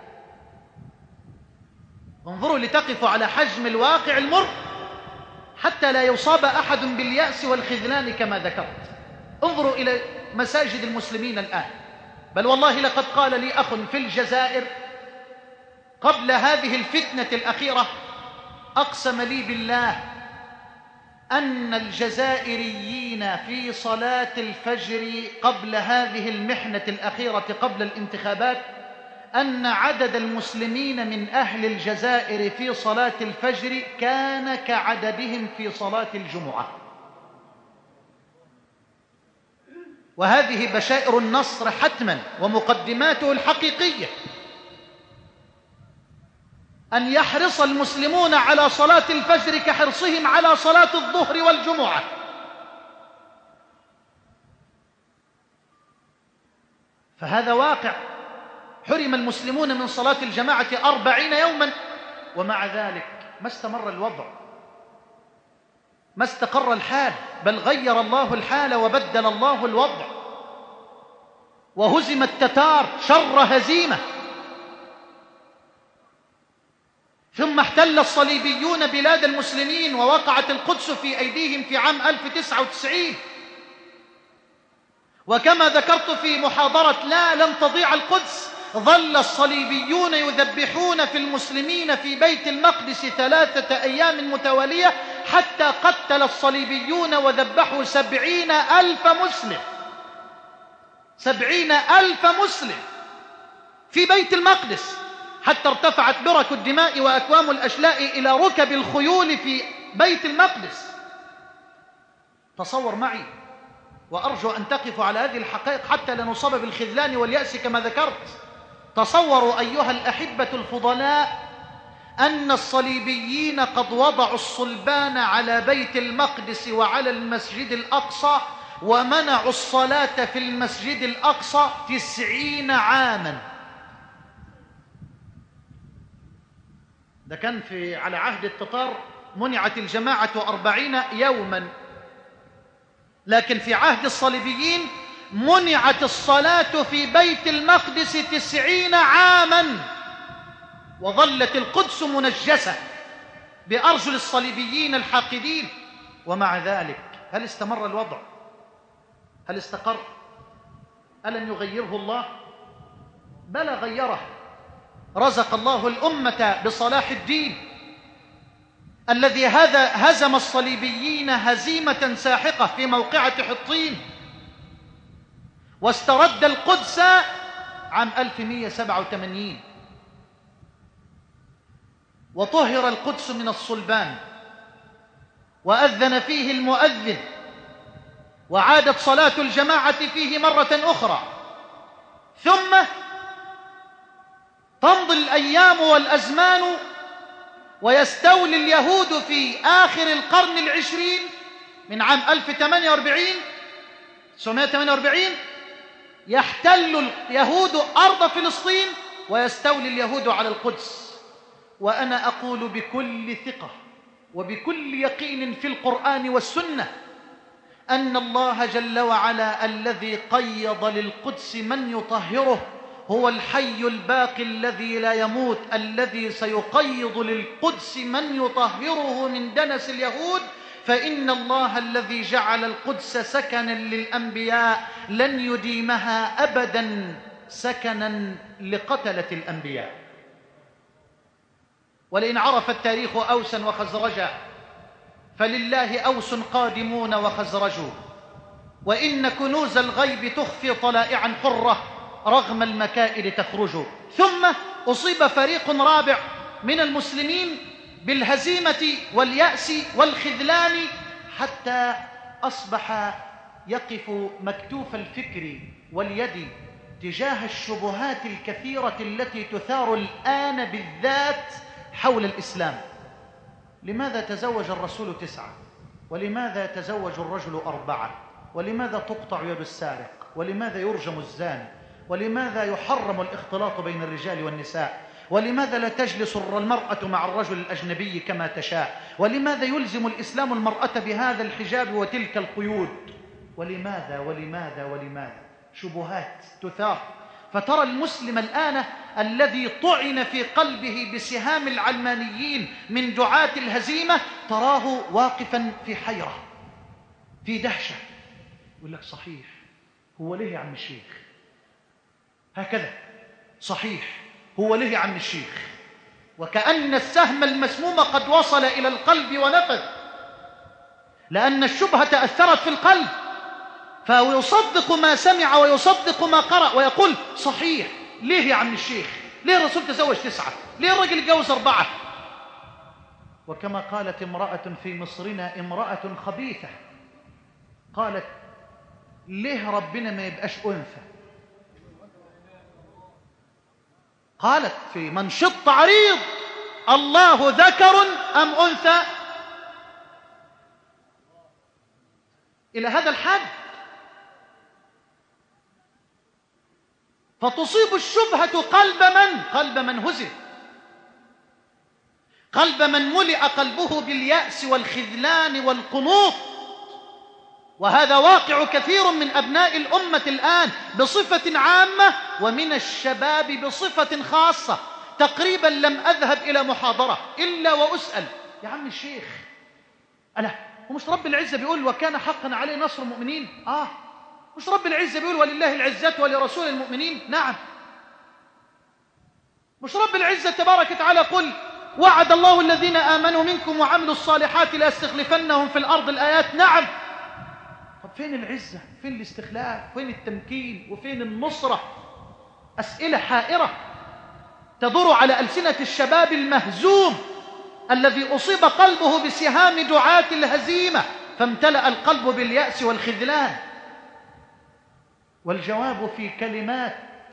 انظروا لتقفوا على حجم الواقع المر حتى لا يصاب أحد باليأس والخذلان كما ذكرت. انظروا إلى مساجد المسلمين الآن، بل والله لقد قال لي أخ في الجزائر قبل هذه الفتنة الأخيرة، أقسم لي بالله أن الجزائريين في صلاة الفجر قبل هذه المحنة الأخيرة قبل الانتخابات أن عدد المسلمين من أهل الجزائر في صلاة الفجر كان كعددهم في صلاة الجمعة. وهذه بشائر النصر حتما ومقدماته الحقيقية، أن يحرص المسلمون على صلاة الفجر كحرصهم على صلاة الظهر والجمعة. فهذا واقع. حرم المسلمون من صلاة الجماعة 40 يوما، ومع ذلك ما استمر الوضع، ما استقر الحال، بل غير الله الحال وبدل الله الوضع، وهزم التتار شر هزيمة. ثم احتل الصليبيون بلاد المسلمين، ووقعت القدس في أيديهم في عام 1099. وكما ذكرت في محاضرة لن تضيع القدس، ظل الصليبيون يذبحون في المسلمين في بيت المقدس 3 أيام متوالية، حتى قتل الصليبيون وذبحوا 70,000 مسلم. 70,000 مسلم في بيت المقدس، حتى ارتفعت برك الدماء وأكوام الأشلاء إلى ركب الخيول في بيت المقدس. تصور معي، وأرجو أن تقفوا على هذه الحقائق حتى لا نصاب بالخذلان واليأس كما ذكرت. تصوروا أيها الأحبة الفضلاء أن الصليبيين قد وضعوا الصلبان على بيت المقدس وعلى المسجد الأقصى، ومنعوا الصلاة في المسجد الأقصى 90 عاما. ده كان على عهد التتار منعت الجماعة 40 يوما، لكن في عهد الصليبيين منعت الصلاة في بيت المقدس 90 عاما، وظلت القدس منجسة بأرجل الصليبيين الحاقدين. ومع ذلك هل استمر الوضع؟ هل استقر؟ ألم يغيره الله؟ بلى غيره. رزق الله الأمة بصلاح الدين الذي هزم الصليبيين هزيمة ساحقة في موقعة حطين، واسترد القدس عام 1187، وطهر القدس من الصلبان، وأذن فيه المؤذن، وعادت صلاة الجماعة فيه مرة أخرى. ثم تمضي الأيام والأزمان، ويستولي اليهود في آخر القرن العشرين من عام 1948 يحتل اليهود أرض فلسطين، ويستولي اليهود على القدس. وأنا أقول بكل ثقة وبكل يقين في القرآن والسنة أن الله جل وعلا الذي قيض للقدس من يطهره هو الحي الباقي الذي لا يموت، الذي سيقيض للقدس من يطهره من دنس اليهود. فإن الله الذي جعل القدس سكنا للأنبياء لن يديمها أبدا سكنا لقتلة الأنبياء. ولئن عرف التاريخ أوسا وخزرجا فلله أوس قادمون وخزرج، وإن كنوز الغيب تخفي طلائعا حرة رغم المكائد تخرج. ثم أصيب فريق رابع من المسلمين بالهزيمة واليأس والخذلان، حتى أصبح يقف مكتوف الفكر واليد تجاه الشبهات الكثيرة التي تثار الآن بالذات حول الإسلام. لماذا تزوج الرسول 9؟ ولماذا يتزوج الرجل 4؟ ولماذا تقطع يد السارق؟ ولماذا يرجم الزاني؟ ولماذا يحرم الاختلاط بين الرجال والنساء؟ ولماذا لا تجلس المرأة مع الرجل الأجنبي كما تشاء؟ ولماذا يلزم الإسلام المرأة بهذا الحجاب وتلك القيود؟ ولماذا ولماذا ولماذا؟ شبهات تثار. فترى المسلم الآن الذي طعن في قلبه بسهام العلمانيين من دعاة الهزيمة، تراه واقفا في حيرة، في دهشة، يقول لك صحيح، هو ليه يا عم الشيخ هكذا؟ صحيح، هو ليه يا عم الشيخ؟ وكأن السهم المسموم قد وصل إلى القلب ونفذ، لأن الشبهة أثرت في القلب، فهو يصدق ما سمع ويصدق ما قرأ ويقول صحيح، ليه يا عم الشيخ؟ ليه الرسول تزوج 9؟ ليه الرجل يتجوز 4؟ وكما قالت امرأة في مصرنا، امرأة خبيثة، قالت ليه ربنا ما يبقاش أنثى؟ قالت في منشط عريض: الله ذكر أم أنثى؟ إلى هذا الحد. فتصيب الشبهة قلب من هزل، قلب من ملئ قلبه باليأس والخذلان والقنوط. وهذا واقع كثير من أبناء الأمة الآن بصفة عامة، ومن الشباب بصفة خاصة. تقريبا لم أذهب إلى محاضرة إلا وأسأل: يا عم الشيخ، ألا ومش رب العزة بيقول وكان حقا عليه نصر المؤمنين؟ مش رب العزة بيقول ولله العزة ولرسول المؤمنين؟ نعم. مش رب العزة تبارك وتعالى قل وعد الله الذين آمنوا منكم وعملوا الصالحات ليستخلفنهم في الأرض؟ الآيات. نعم. طب فين العزة؟ فين الاستخلاف؟ فين التمكين؟ وفين النصرة؟ أسئلة حائرة تدور على ألسنة الشباب المهزوم الذي أصيب قلبه بسهام دعاة الهزيمة، فامتلأ القلب باليأس والخذلان. والجواب في كلمات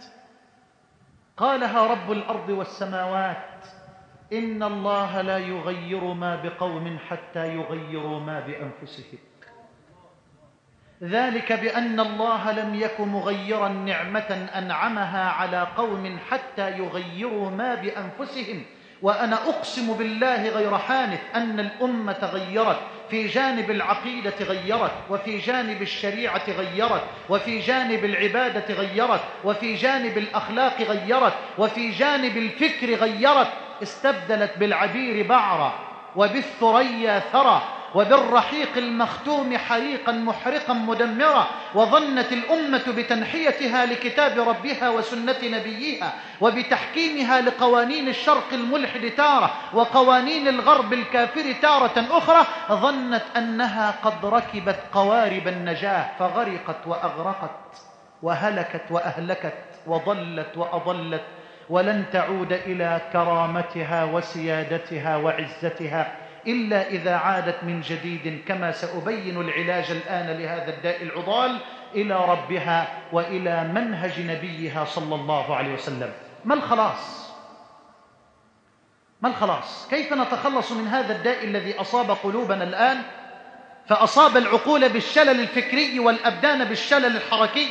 قالها رب الأرض والسماوات: إن الله لا يغير ما بقوم حتى يغيروا ما بأنفسهم، ذلك بأن الله لم يك مغيرا نعمة أنعمها على قوم حتى يغيروا ما بأنفسهم. وأنا أقسم بالله غير حانث أن الأمة غيرت، في جانب العقيدة غيرت، وفي جانب الشريعة غيرت، وفي جانب العبادة غيرت، وفي جانب الأخلاق غيرت، وفي جانب الفكر غيرت. استبدلت بالعبير بعرا، وبالثريا ثرى، وبالرحيق المختوم حريقا محرقا مدمرا. وظنت الأمة بتنحيتها لكتاب ربها وسنة نبيها، وبتحكيمها لقوانين الشرق الملحد تارة، وقوانين الغرب الكافر تارة أخرى، ظنت أنها قد ركبت قوارب النجاة، فغرقت وأغرقت، وهلكت وأهلكت، وضلت وأضلت، ولن تعود إلى كرامتها وسيادتها وعزتها إلا إذا عادت من جديد، كما سأبين العلاج الآن لهذا الداء العضال، إلى ربها وإلى منهج نبيها صلى الله عليه وسلم. ما الخلاص؟ ما الخلاص؟ كيف نتخلص من هذا الداء الذي أصاب قلوبنا الآن، فأصاب العقول بالشلل الفكري والأبدان بالشلل الحركي،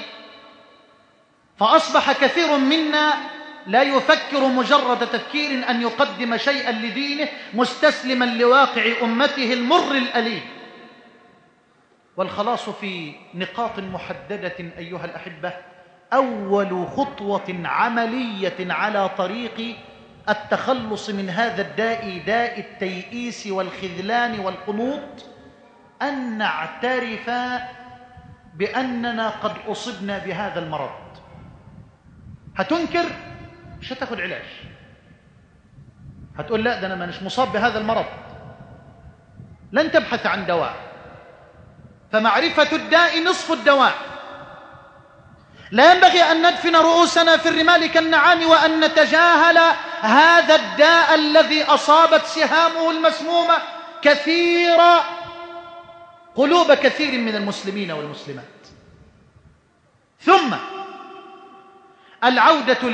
فأصبح كثير منا لا يفكر مجرد تفكير أن يقدم شيئا لدينه، مستسلما لواقع أمته المر الأليم. والخلاص في نقاط محددة أيها الأحبة. أول خطوة عملية على طريق التخلص من هذا الداء، داء التيئيس والخذلان والقنوط، أن نعترف بأننا قد أصبنا بهذا المرض. هتنكر، مش هتاخد علاج. هتقول لا، ده أنا مش مصاب بهذا المرض، لن تبحث عن دواء. فمعرفة الداء نصف الدواء. لا ينبغي أن ندفن رؤوسنا في الرمال كالنعام، وأن نتجاهل هذا الداء الذي أصابت سهامه المسمومة قلوب كثير من المسلمين والمسلمات. ثم العودة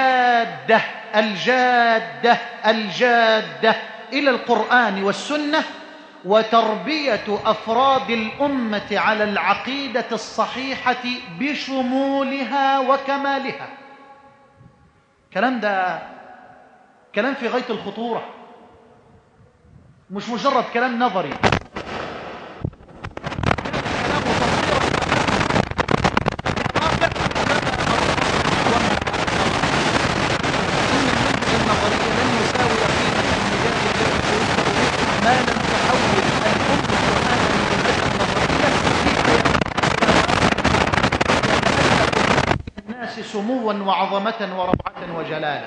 الجادة إلى القرآن والسنة، وتربية أفراد الأمة على العقيدة الصحيحة بشمولها وكمالها. كلام ده كلام في غاية الخطورة، مش مجرد كلام نظري. سموا وعظمة وروعة وجلالا.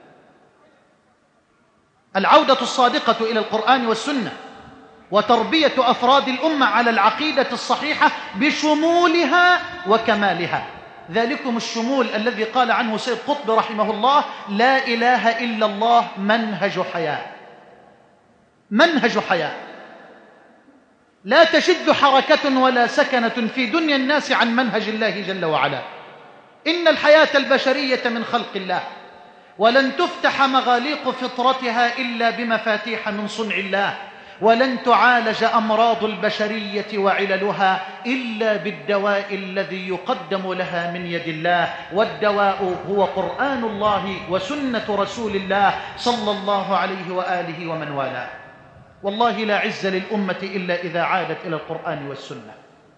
العودة الصادقة إلى القرآن والسنة، وتربية أفراد الأمة على العقيدة الصحيحة بشمولها وكمالها، ذلكم الشمول الذي قال عنه سيد قطب رحمه الله: لا إله إلا الله منهج حياة، منهج حياة، لا تشد حركة ولا سكنة في دنيا الناس عن منهج الله جل وعلا. إن الحياة البشرية من خلق الله، ولن تفتح مغاليق فطرتها إلا بمفاتيح من صنع الله، ولن تعالج أمراض البشرية وعللها إلا بالدواء الذي يقدم لها من يد الله، والدواء هو قرآن الله وسنة رسول الله صلى الله عليه وآله ومن والاه. والله لا عز للأمة إلا إذا عادت إلى القرآن والسنة.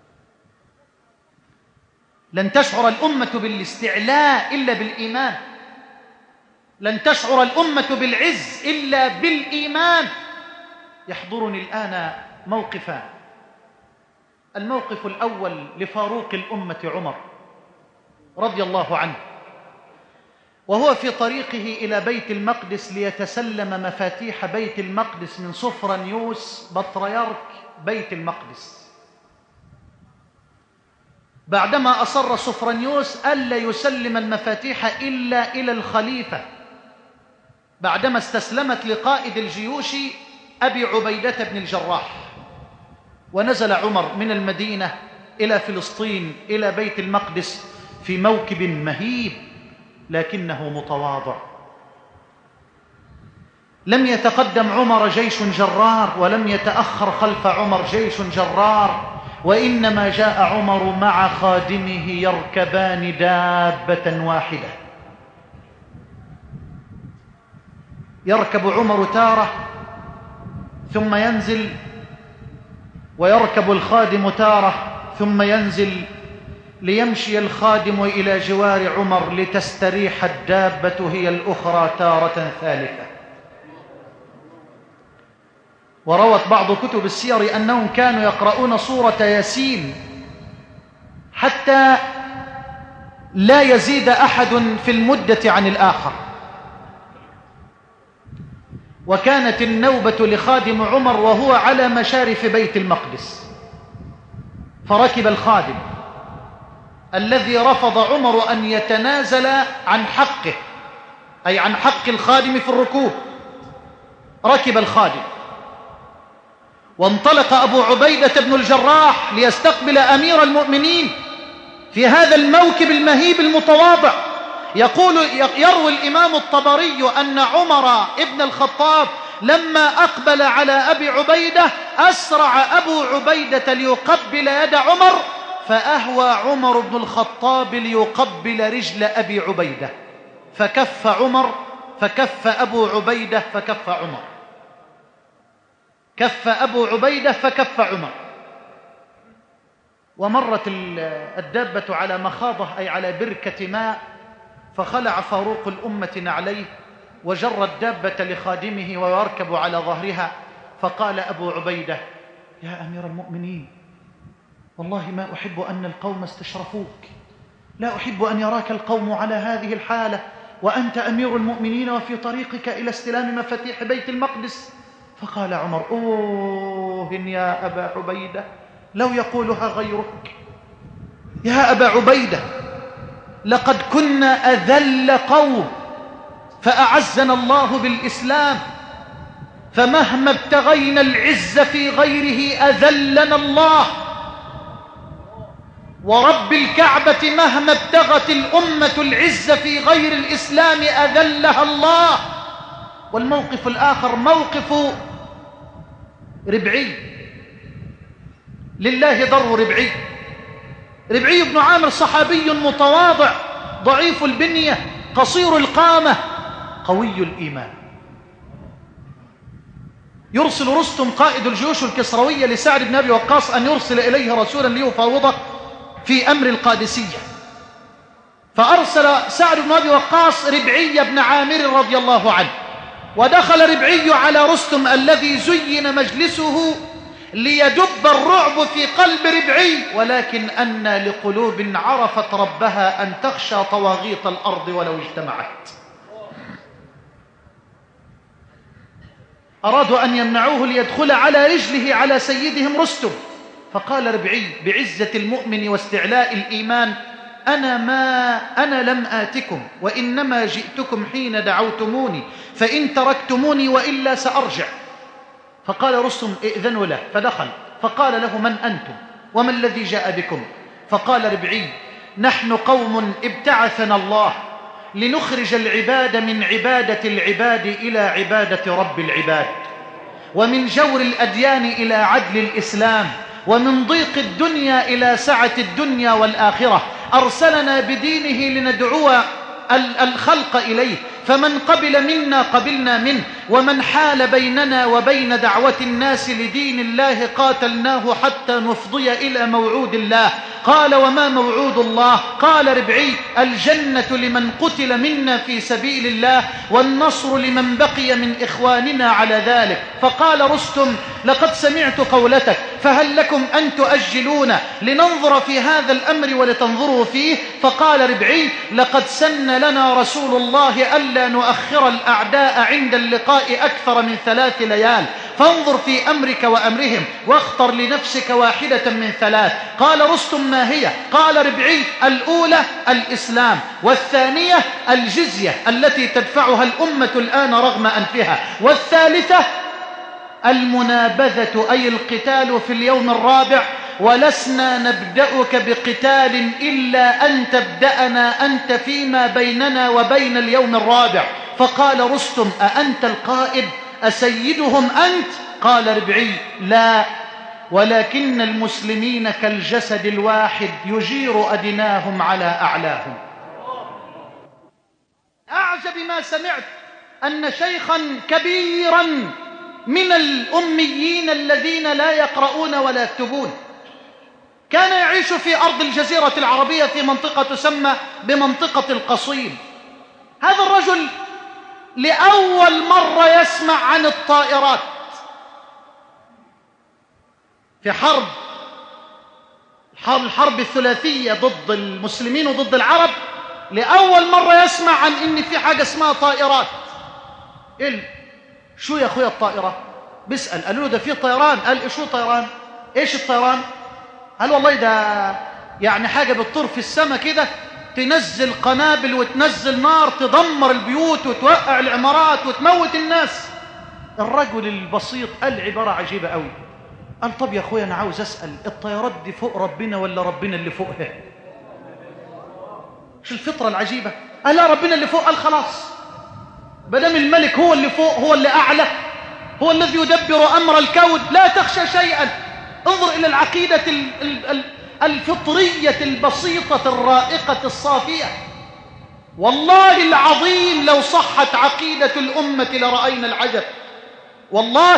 لن تشعر الأمة بالاستعلاء إلا بالإيمان، لن تشعر الأمة بالعز إلا بالإيمان. يحضرني الآن موقفان. الموقف الأول لفاروق الأمة عمر رضي الله عنه، وهو في طريقه إلى بيت المقدس ليتسلم مفاتيح بيت المقدس من صفرانيوس بطريرك بيت المقدس، بعدما أصر صفرانيوس ألا يسلم المفاتيح إلا إلى الخليفة، بعدما استسلمت لقائد الجيوش أبي عبيدة بن الجراح. ونزل عمر من المدينة إلى فلسطين إلى بيت المقدس في موكب مهيب، لكنه متواضع. لم يتقدم عمر جيش جرار، ولم يتأخر خلف عمر جيش جرار، وإنما جاء عمر مع خادمه يركبان دابة واحدة. يركب عمر تارة ثم ينزل، ويركب الخادم تارة ثم ينزل، ليمشي الخادم إلى جوار عمر لتستريح الدابة هي الأخرى تارة ثالثة. وروت بعض كتب السير أنهم كانوا يقرؤون سورة ياسين حتى لا يزيد أحد في المدة عن الآخر. وكانت النوبة لخادم عمر وهو على مشارف بيت المقدس، فركب الخادم الذي رفض عمر أن يتنازل عن حقه، أي عن حق الخادم في الركوب. ركب الخادم وانطلق أبو عبيدة بن الجراح ليستقبل أمير المؤمنين في هذا الموكب المهيب المتواضع. يروي الإمام الطبري أن عمر ابن الخطاب لما أقبل على أبي عبيدة أسرع أبو عبيدة ليقبل يد عمر، فأهوى عمر بن الخطاب ليقبل رجل أبي عبيدة، فكف عمر فكف أبو عبيدة فكف عمر، كف أبو عبيدة فكف عمر. ومرت الدابة على مخاضة، أي على بركة ماء، فخلع فاروق الأمة نعليه وجر الدابة لخادمه ويركب على ظهرها، فقال أبو عبيدة: يا أمير المؤمنين، والله ما أحب أن القوم استشرفوك، لا أحب أن يراك القوم على هذه الحالة وأنت أمير المؤمنين وفي طريقك إلى استلام مفاتيح بيت المقدس. فقال عمر: أوه يا أبا عبيدة، لو يقولها غيرك. يا أبا عبيدة، لقد كنا أذل قوم فأعزنا الله بالإسلام، فمهما ابتغينا العز في غيره أذلنا الله، ورب الكعبة مهما ابتغت الأمة العز في غير الإسلام أذلها الله. والموقف الآخر موقف ربعي، لله ضر ربعي. ربعي بن عامر صحابي متواضع ضعيف البنية قصير القامة قوي الإيمان. يرسل رستم قائد الجيوش الكسروية لسعد بن أبي وقاص أن يرسل إليه رسولا ليفاوضه في أمر القادسية، فأرسل سعد بن أبي وقاص ربعي بن عامر رضي الله عنه، ودخل ربعي على رستم الذي زين مجلسه ليدب الرعب في قلب ربعي، ولكن أنى لقلوب عرفت ربها أن تخشى طواغيت الأرض ولو اجتمعت. أرادوا أن يمنعوه ليدخل على رجله على سيدهم رستم، فقال ربعي بعزة المؤمن واستعلاء الإيمان: أنا لم آتكم وإنما جئتكم حين دعوتموني فإن تركتموني وإلا سأرجع. فقال رستم ائذنوا له، فدخل فقال له من أنتم وما الذي جاء بكم؟ فقال ربعي نحن قوم ابتعثنا الله لنخرج العباد من عبادة العباد إلى عبادة رب العباد، ومن جور الأديان إلى عدل الإسلام، ومن ضيق الدنيا إلى سعة الدنيا والآخرة. أرسلنا بدينه لندعو الخلق إليه، فمن قبل منا قبلنا منه، ومن حال بيننا وبين دعوة الناس لدين الله قاتلناه حتى نفضي إلى موعود الله. قال وما موعود الله؟ قال ربعي الجنة لمن قتل منا في سبيل الله، والنصر لمن بقي من إخواننا على ذلك. فقال رستم لقد سمعت قولتك، فهل لكم أن تؤجلون لننظر في هذا الأمر ولتنظروا فيه؟ فقال ربعي لقد سن لنا رسول الله ألا نؤخر الأعداء عند اللقاء أكثر من 3 ليال، فانظر في أمرك وأمرهم واختر لنفسك واحدة من 3. قال رستم ما هي؟ قال ربعي الأولى الإسلام، والثانية الجزية التي تدفعها الأمة الآن رغم أنفها، والثالثة المنابذة أي القتال في اليوم الرابع، ولسنا نبدأك بقتال إلا أن تبدأنا أنت فيما بيننا وبين اليوم الرابع. فقال رستم أأنت القائد أسيدهم أنت؟ قال ربعي لا، ولكن المسلمين كالجسد الواحد يجير أدناهم على أعلاهم. أعجب ما سمعت أن شيخا كبيرا من الأميين الذين لا يقرؤون ولا يكتبون كان يعيش في أرض الجزيرة العربية في منطقة تسمى بمنطقة القصيم. هذا الرجل لأول مرة يسمع عن الطائرات في الحرب الثلاثية ضد المسلمين وضد العرب. لأول مرة يسمع عن إن في حاجة اسمها طائرات. شو يا أخويا الطائرة؟ بيسأل، قالوا له ده في طيران. قال شو طيران؟ إيش الطيران؟ قال والله ده يعني حاجة بتطير في السماء كده، تنزل قنابل وتنزل نار تدمر البيوت وتوقع العمارات وتموت الناس. الرجل البسيط قال عبارة عجيبة قوي، قال طب يا أخويا أنا عاوز أسأل، الطيارات دي فوق ربنا ولا ربنا اللي فوقها؟ شو الفطرة العجيبة؟ قال لا ربنا اللي فوق. قال خلاص بدم الملك هو اللي فوق، هو اللي أعلى، هو الذي يدبر أمر الكون، لا تخشى شيئا. انظر إلى العقيدة الفطرية البسيطة الرائقة الصافية. والله العظيم لو صحت عقيدة الأمة لرأينا العجب. والله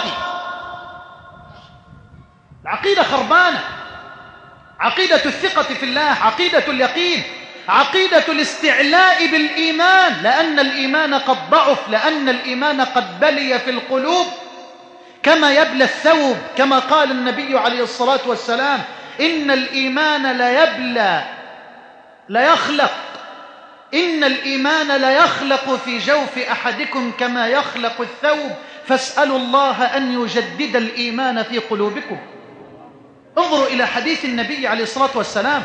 العقيدة خربانة، عقيدة الثقة في الله، عقيدة اليقين، عقيدة الاستعلاء بالإيمان، لأن الإيمان قد ضعف، لأن الإيمان قد بلي في القلوب كما يبلى الثوب، كما قال النبي عليه الصلاة والسلام إن الإيمان لا يبلى لا يخلق، إن الإيمان لا يخلق في جوف أحدكم كما يخلق الثوب، فاسألوا الله أن يجدد الإيمان في قلوبكم. انظروا إلى حديث النبي عليه الصلاة والسلام.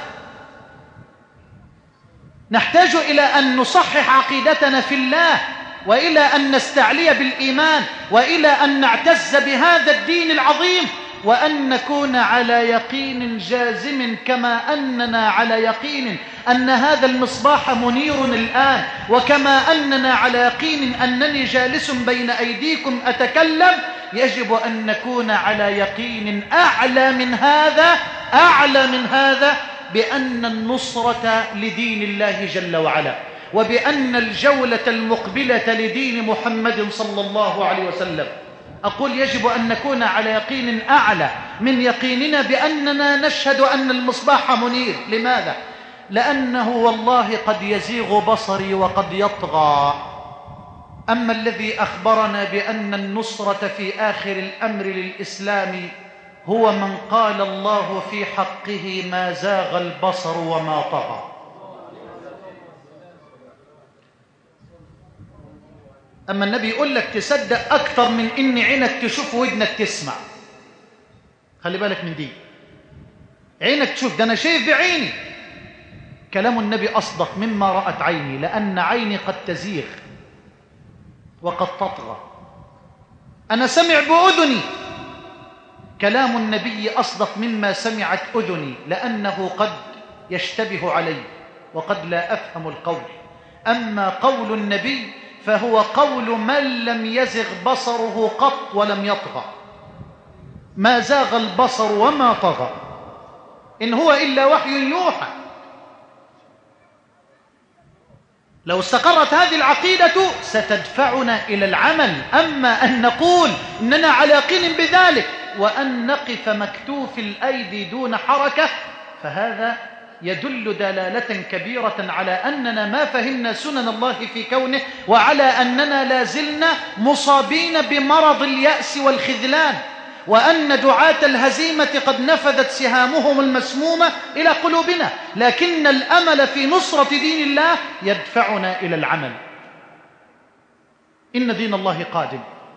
نحتاج إلى أن نصحح عقيدتنا في الله، وإلى أن نستعلي بالإيمان، وإلى أن نعتز بهذا الدين العظيم، وأن نكون على يقين جازم كما أننا على يقين أن هذا المصباح منير الآن، وكما أننا على يقين أنني جالس بين أيديكم أتكلم. يجب أن نكون على يقين أعلى من هذا بأن النصرة لدين الله جل وعلا، وبأن الجولة المقبلة لدين محمد صلى الله عليه وسلم. أقول يجب أن نكون على يقين أعلى من يقيننا بأننا نشهد أن المصباح منير. لماذا؟ لأنه والله قد يزيغ بصري وقد يطغى. أما الذي أخبرنا بأن النصرة في آخر الأمر للإسلام هو من قال الله في حقه ما زاغ البصر وما طغى. أما النبي يقول لك تصدق أكثر من إن عينك تشوف ودنك تسمع. خلي بالك من دي، عينك تشوف، ده أنا شايف بعيني، كلام النبي أصدق مما رأت عيني، لأن عيني قد تزيغ وقد تطغى. أنا سمع بأذني، كلام النبي أصدق مما سمعت أذني، لأنه قد يشتبه علي وقد لا أفهم القول. أما قول النبي فهو قول من لم يزغ بصره قط ولم يطغى، ما زاغ البصر وما طغى، إن هو إلا وحي يوحى. لو استقرت هذه العقيدة ستدفعنا إلى العمل. أما أن نقول إننا على يقين بذلك وأن نقف مكتوف الأيدي دون حركة، فهذا يدل دلالة كبيرة على أننا ما فهمنا سنن الله في كونه، وعلى أننا لازلنا مصابين بمرض اليأس والخذلان، وأن دعاة الهزيمة قد نفذت سهامهم المسمومة إلى قلوبنا. لكن الأمل في نصرة دين الله يدفعنا إلى العمل. إن دين الله قادم.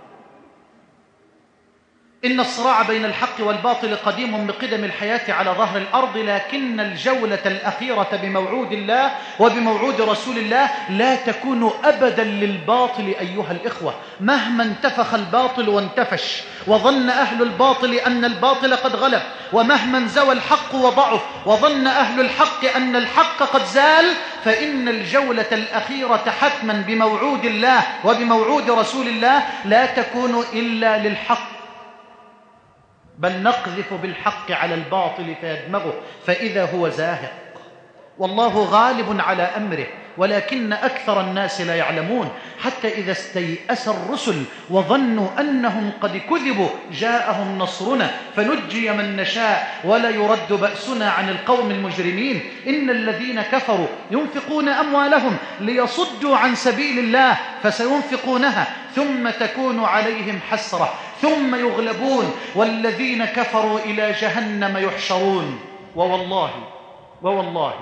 إن الصراع بين الحق والباطل قديم بقدم الحياة على ظهر الأرض، لكن الجولة الأخيرة بموعود الله وبموعود رسول الله لا تكون أبدا للباطل أيها الإخوة. مهما انتفخ الباطل وانتفش وظن أهل الباطل أن الباطل قد غلب، ومهما انزوى الحق وضعف وظن أهل الحق أن الحق قد زال، فإن الجولة الأخيرة حتما بموعود الله وبموعود رسول الله لا تكون إلا للحق، بل نقذف بالحق على الباطل فيدمغه فإذا هو زاهق. والله غالب على أمره، ولكن أكثر الناس لا يعلمون. حتى إذا استيأس الرسل وظنوا أنهم قد كذبوا جاءهم نصرنا فنجي من نشاء ولا يرد بأسنا عن القوم المجرمين. إن الذين كفروا ينفقون أموالهم ليصدوا عن سبيل الله فسينفقونها ثم تكون عليهم حسرة ثم يغلبون والذين كفروا إلى جهنم يحشرون. ووالله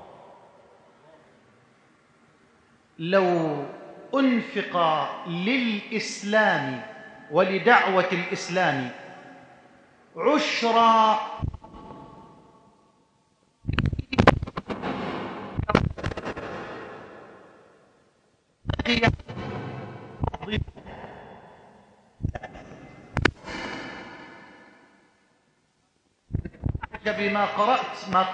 لو أنفق للإسلام ولدعوة الإسلام عشر بما قرأت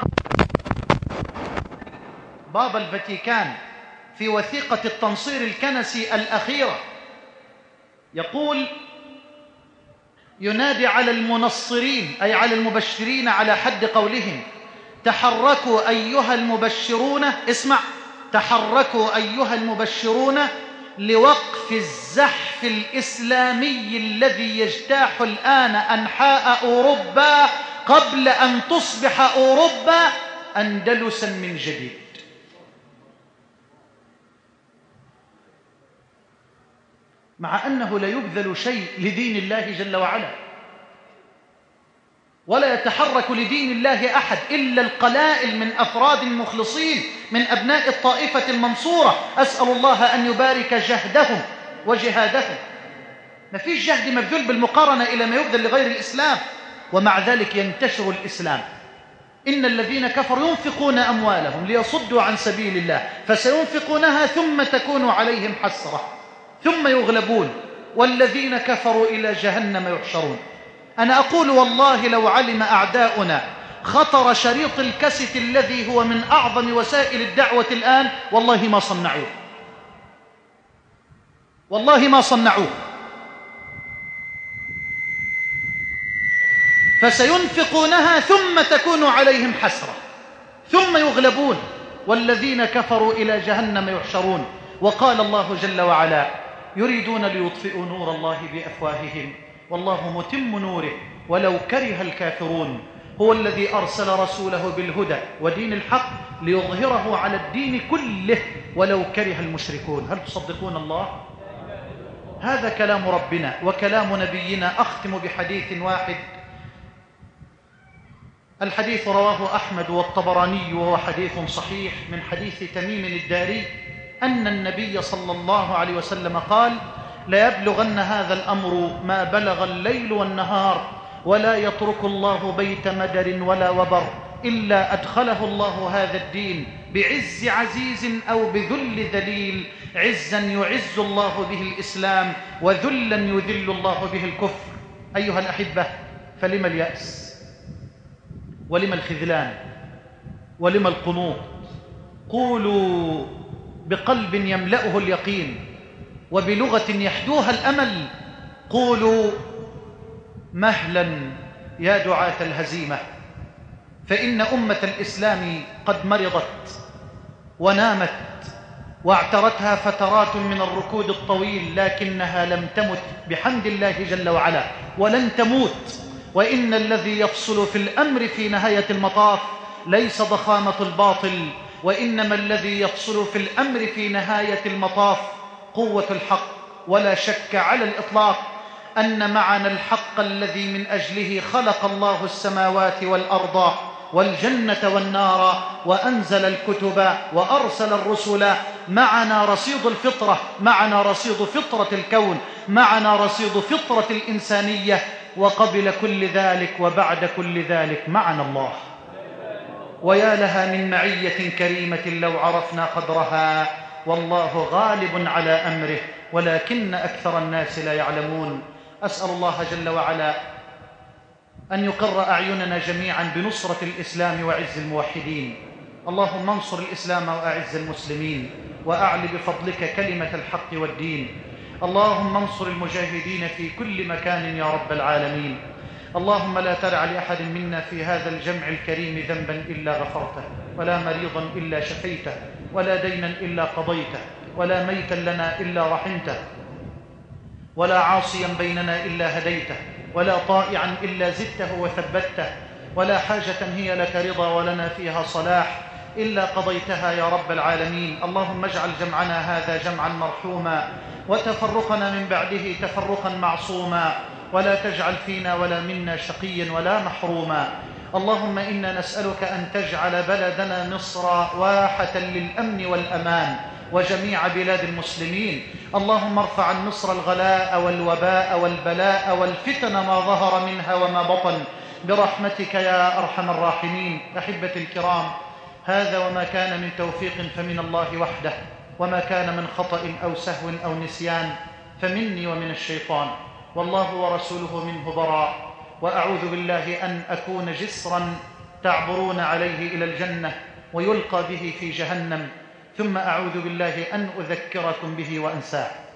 بابا الفاتيكان في وثيقة التنصير الكنسي الأخيرة يقول: ينادي على المنصرين أي على المبشرين على حد قولهم: تحركوا أيها المبشرون، اسمع، تحركوا أيها المبشرون لوقف الزحف الإسلامي الذي يجتاح الآن أنحاء أوروبا قبل أن تصبح أوروبا أندلسا من جديد. مع أنه لا يبذل شيء لدين الله جل وعلا، ولا يتحرك لدين الله أحد إلا القلائل من أفراد مخلصين من أبناء الطائفة المنصورة. أسأل الله أن يبارك جهدهم وجهادهم. ما فيش جهد مبذول بالمقارنة إلى ما يبذل لغير الإسلام، ومع ذلك ينتشر الإسلام. إن الذين كفروا ينفقون أموالهم ليصدوا عن سبيل الله فسينفقونها ثم تكون عليهم حسرة ثم يغلبون والذين كفروا إلى جهنم يحشرون. أنا أقول والله لو علم أعداؤنا خطر شريط الكاسيت الذي هو من أعظم وسائل الدعوة الآن والله ما صنعوه، والله ما صنعوه. فسينفقونها ثم تكون عليهم حسرة ثم يغلبون والذين كفروا إلى جهنم يحشرون. وقال الله جل وعلا: يريدون ليطفئوا نور الله بأفواههم والله متم نوره ولو كره الكافرون. هو الذي أرسل رسوله بالهدى ودين الحق ليظهره على الدين كله ولو كره المشركون. هل تصدقون الله؟ هذا كلام ربنا وكلام نبينا. أختم بحديث واحد، الحديث رواه أحمد والطبراني وهو حديث صحيح من حديث تميم الداري أن النبي صلى الله عليه وسلم قال: لا يبلغن هذا الأمر ما بلغ الليل والنهار ولا يترك الله بيت مدر ولا وبر إلا أدخله الله هذا الدين بعز عزيز أو بذل ذليل، عزا يعز الله به الإسلام وذلا يذل الله به الكفر. أيها الأحبة، فلم اليأس ولم الخذلان ولم القنوط؟ قولوا بقلب يملأه اليقين وبلغة يحدوها الأمل، قولوا مهلا يا دعاة الهزيمة، فإن أمة الإسلام قد مرضت ونامت واعترتها فترات من الركود الطويل، لكنها لم تمت بحمد الله جل وعلا ولن تموت. وإن الذي يفصل في الأمر في نهاية المطاف ليس ضخامة الباطل، وإنما الذي يفصل في الأمر في نهاية المطاف قوة الحق. ولا شك على الإطلاق أن معنا الحق الذي من أجله خلق الله السماوات والأرض والجنة والنار وأنزل الكتب وأرسل الرسل. معنا رصيد الفطرة، معنا رصيد فطرة الكون، معنا رصيد فطرة الإنسانية. وقبل كل ذلك وبعد كل ذلك معنا الله. ويا لها من معية كريمة لو عرفنا قدرها، والله غالب على أمره ولكن أكثر الناس لا يعلمون. أسأل الله جل وعلا أن يقر أعيننا جميعا بنصرة الإسلام وعز الموحدين. اللهم انصر الإسلام وأعز المسلمين، وأعل بفضلك كلمة الحق والدين. اللهم انصر المجاهدين في كل مكان يا رب العالمين. اللهم لا تدع لأحد منا في هذا الجمع الكريم ذنبا إلا غفرته، ولا مريضا إلا شفيته، ولا دينا إلا قضيته، ولا ميتا لنا إلا رحمته، ولا عاصيا بيننا إلا هديته، ولا طائعا إلا زدته وثبته، ولا حاجة هي لك رضا ولنا فيها صلاح إلا قضيتها يا رب العالمين. اللهم اجعل جمعنا هذا جمعا مرحوما، وتفرقنا من بعده تفرقا معصوما، ولا تجعل فينا ولا منا شقيا ولا محروما. اللهم إنا نسألك أن تجعل بلدنا مصر واحة للأمن والأمان وجميع بلاد المسلمين. اللهم ارفع عن مصر الغلاء والوباء والبلاء والفتن ما ظهر منها وما بطن برحمتك يا أرحم الراحمين. أحبتي الكرام، هذا وما كان من توفيق فمن الله وحده، وما كان من خطأ أو سهو أو نسيان فمني ومن الشيطان، والله ورسوله منه براء. وأعوذ بالله أن أكون جسرا تعبرون عليه إلى الجنة ويلقى به في جهنم، ثم أعوذ بالله أن أذكركم به وأنساه.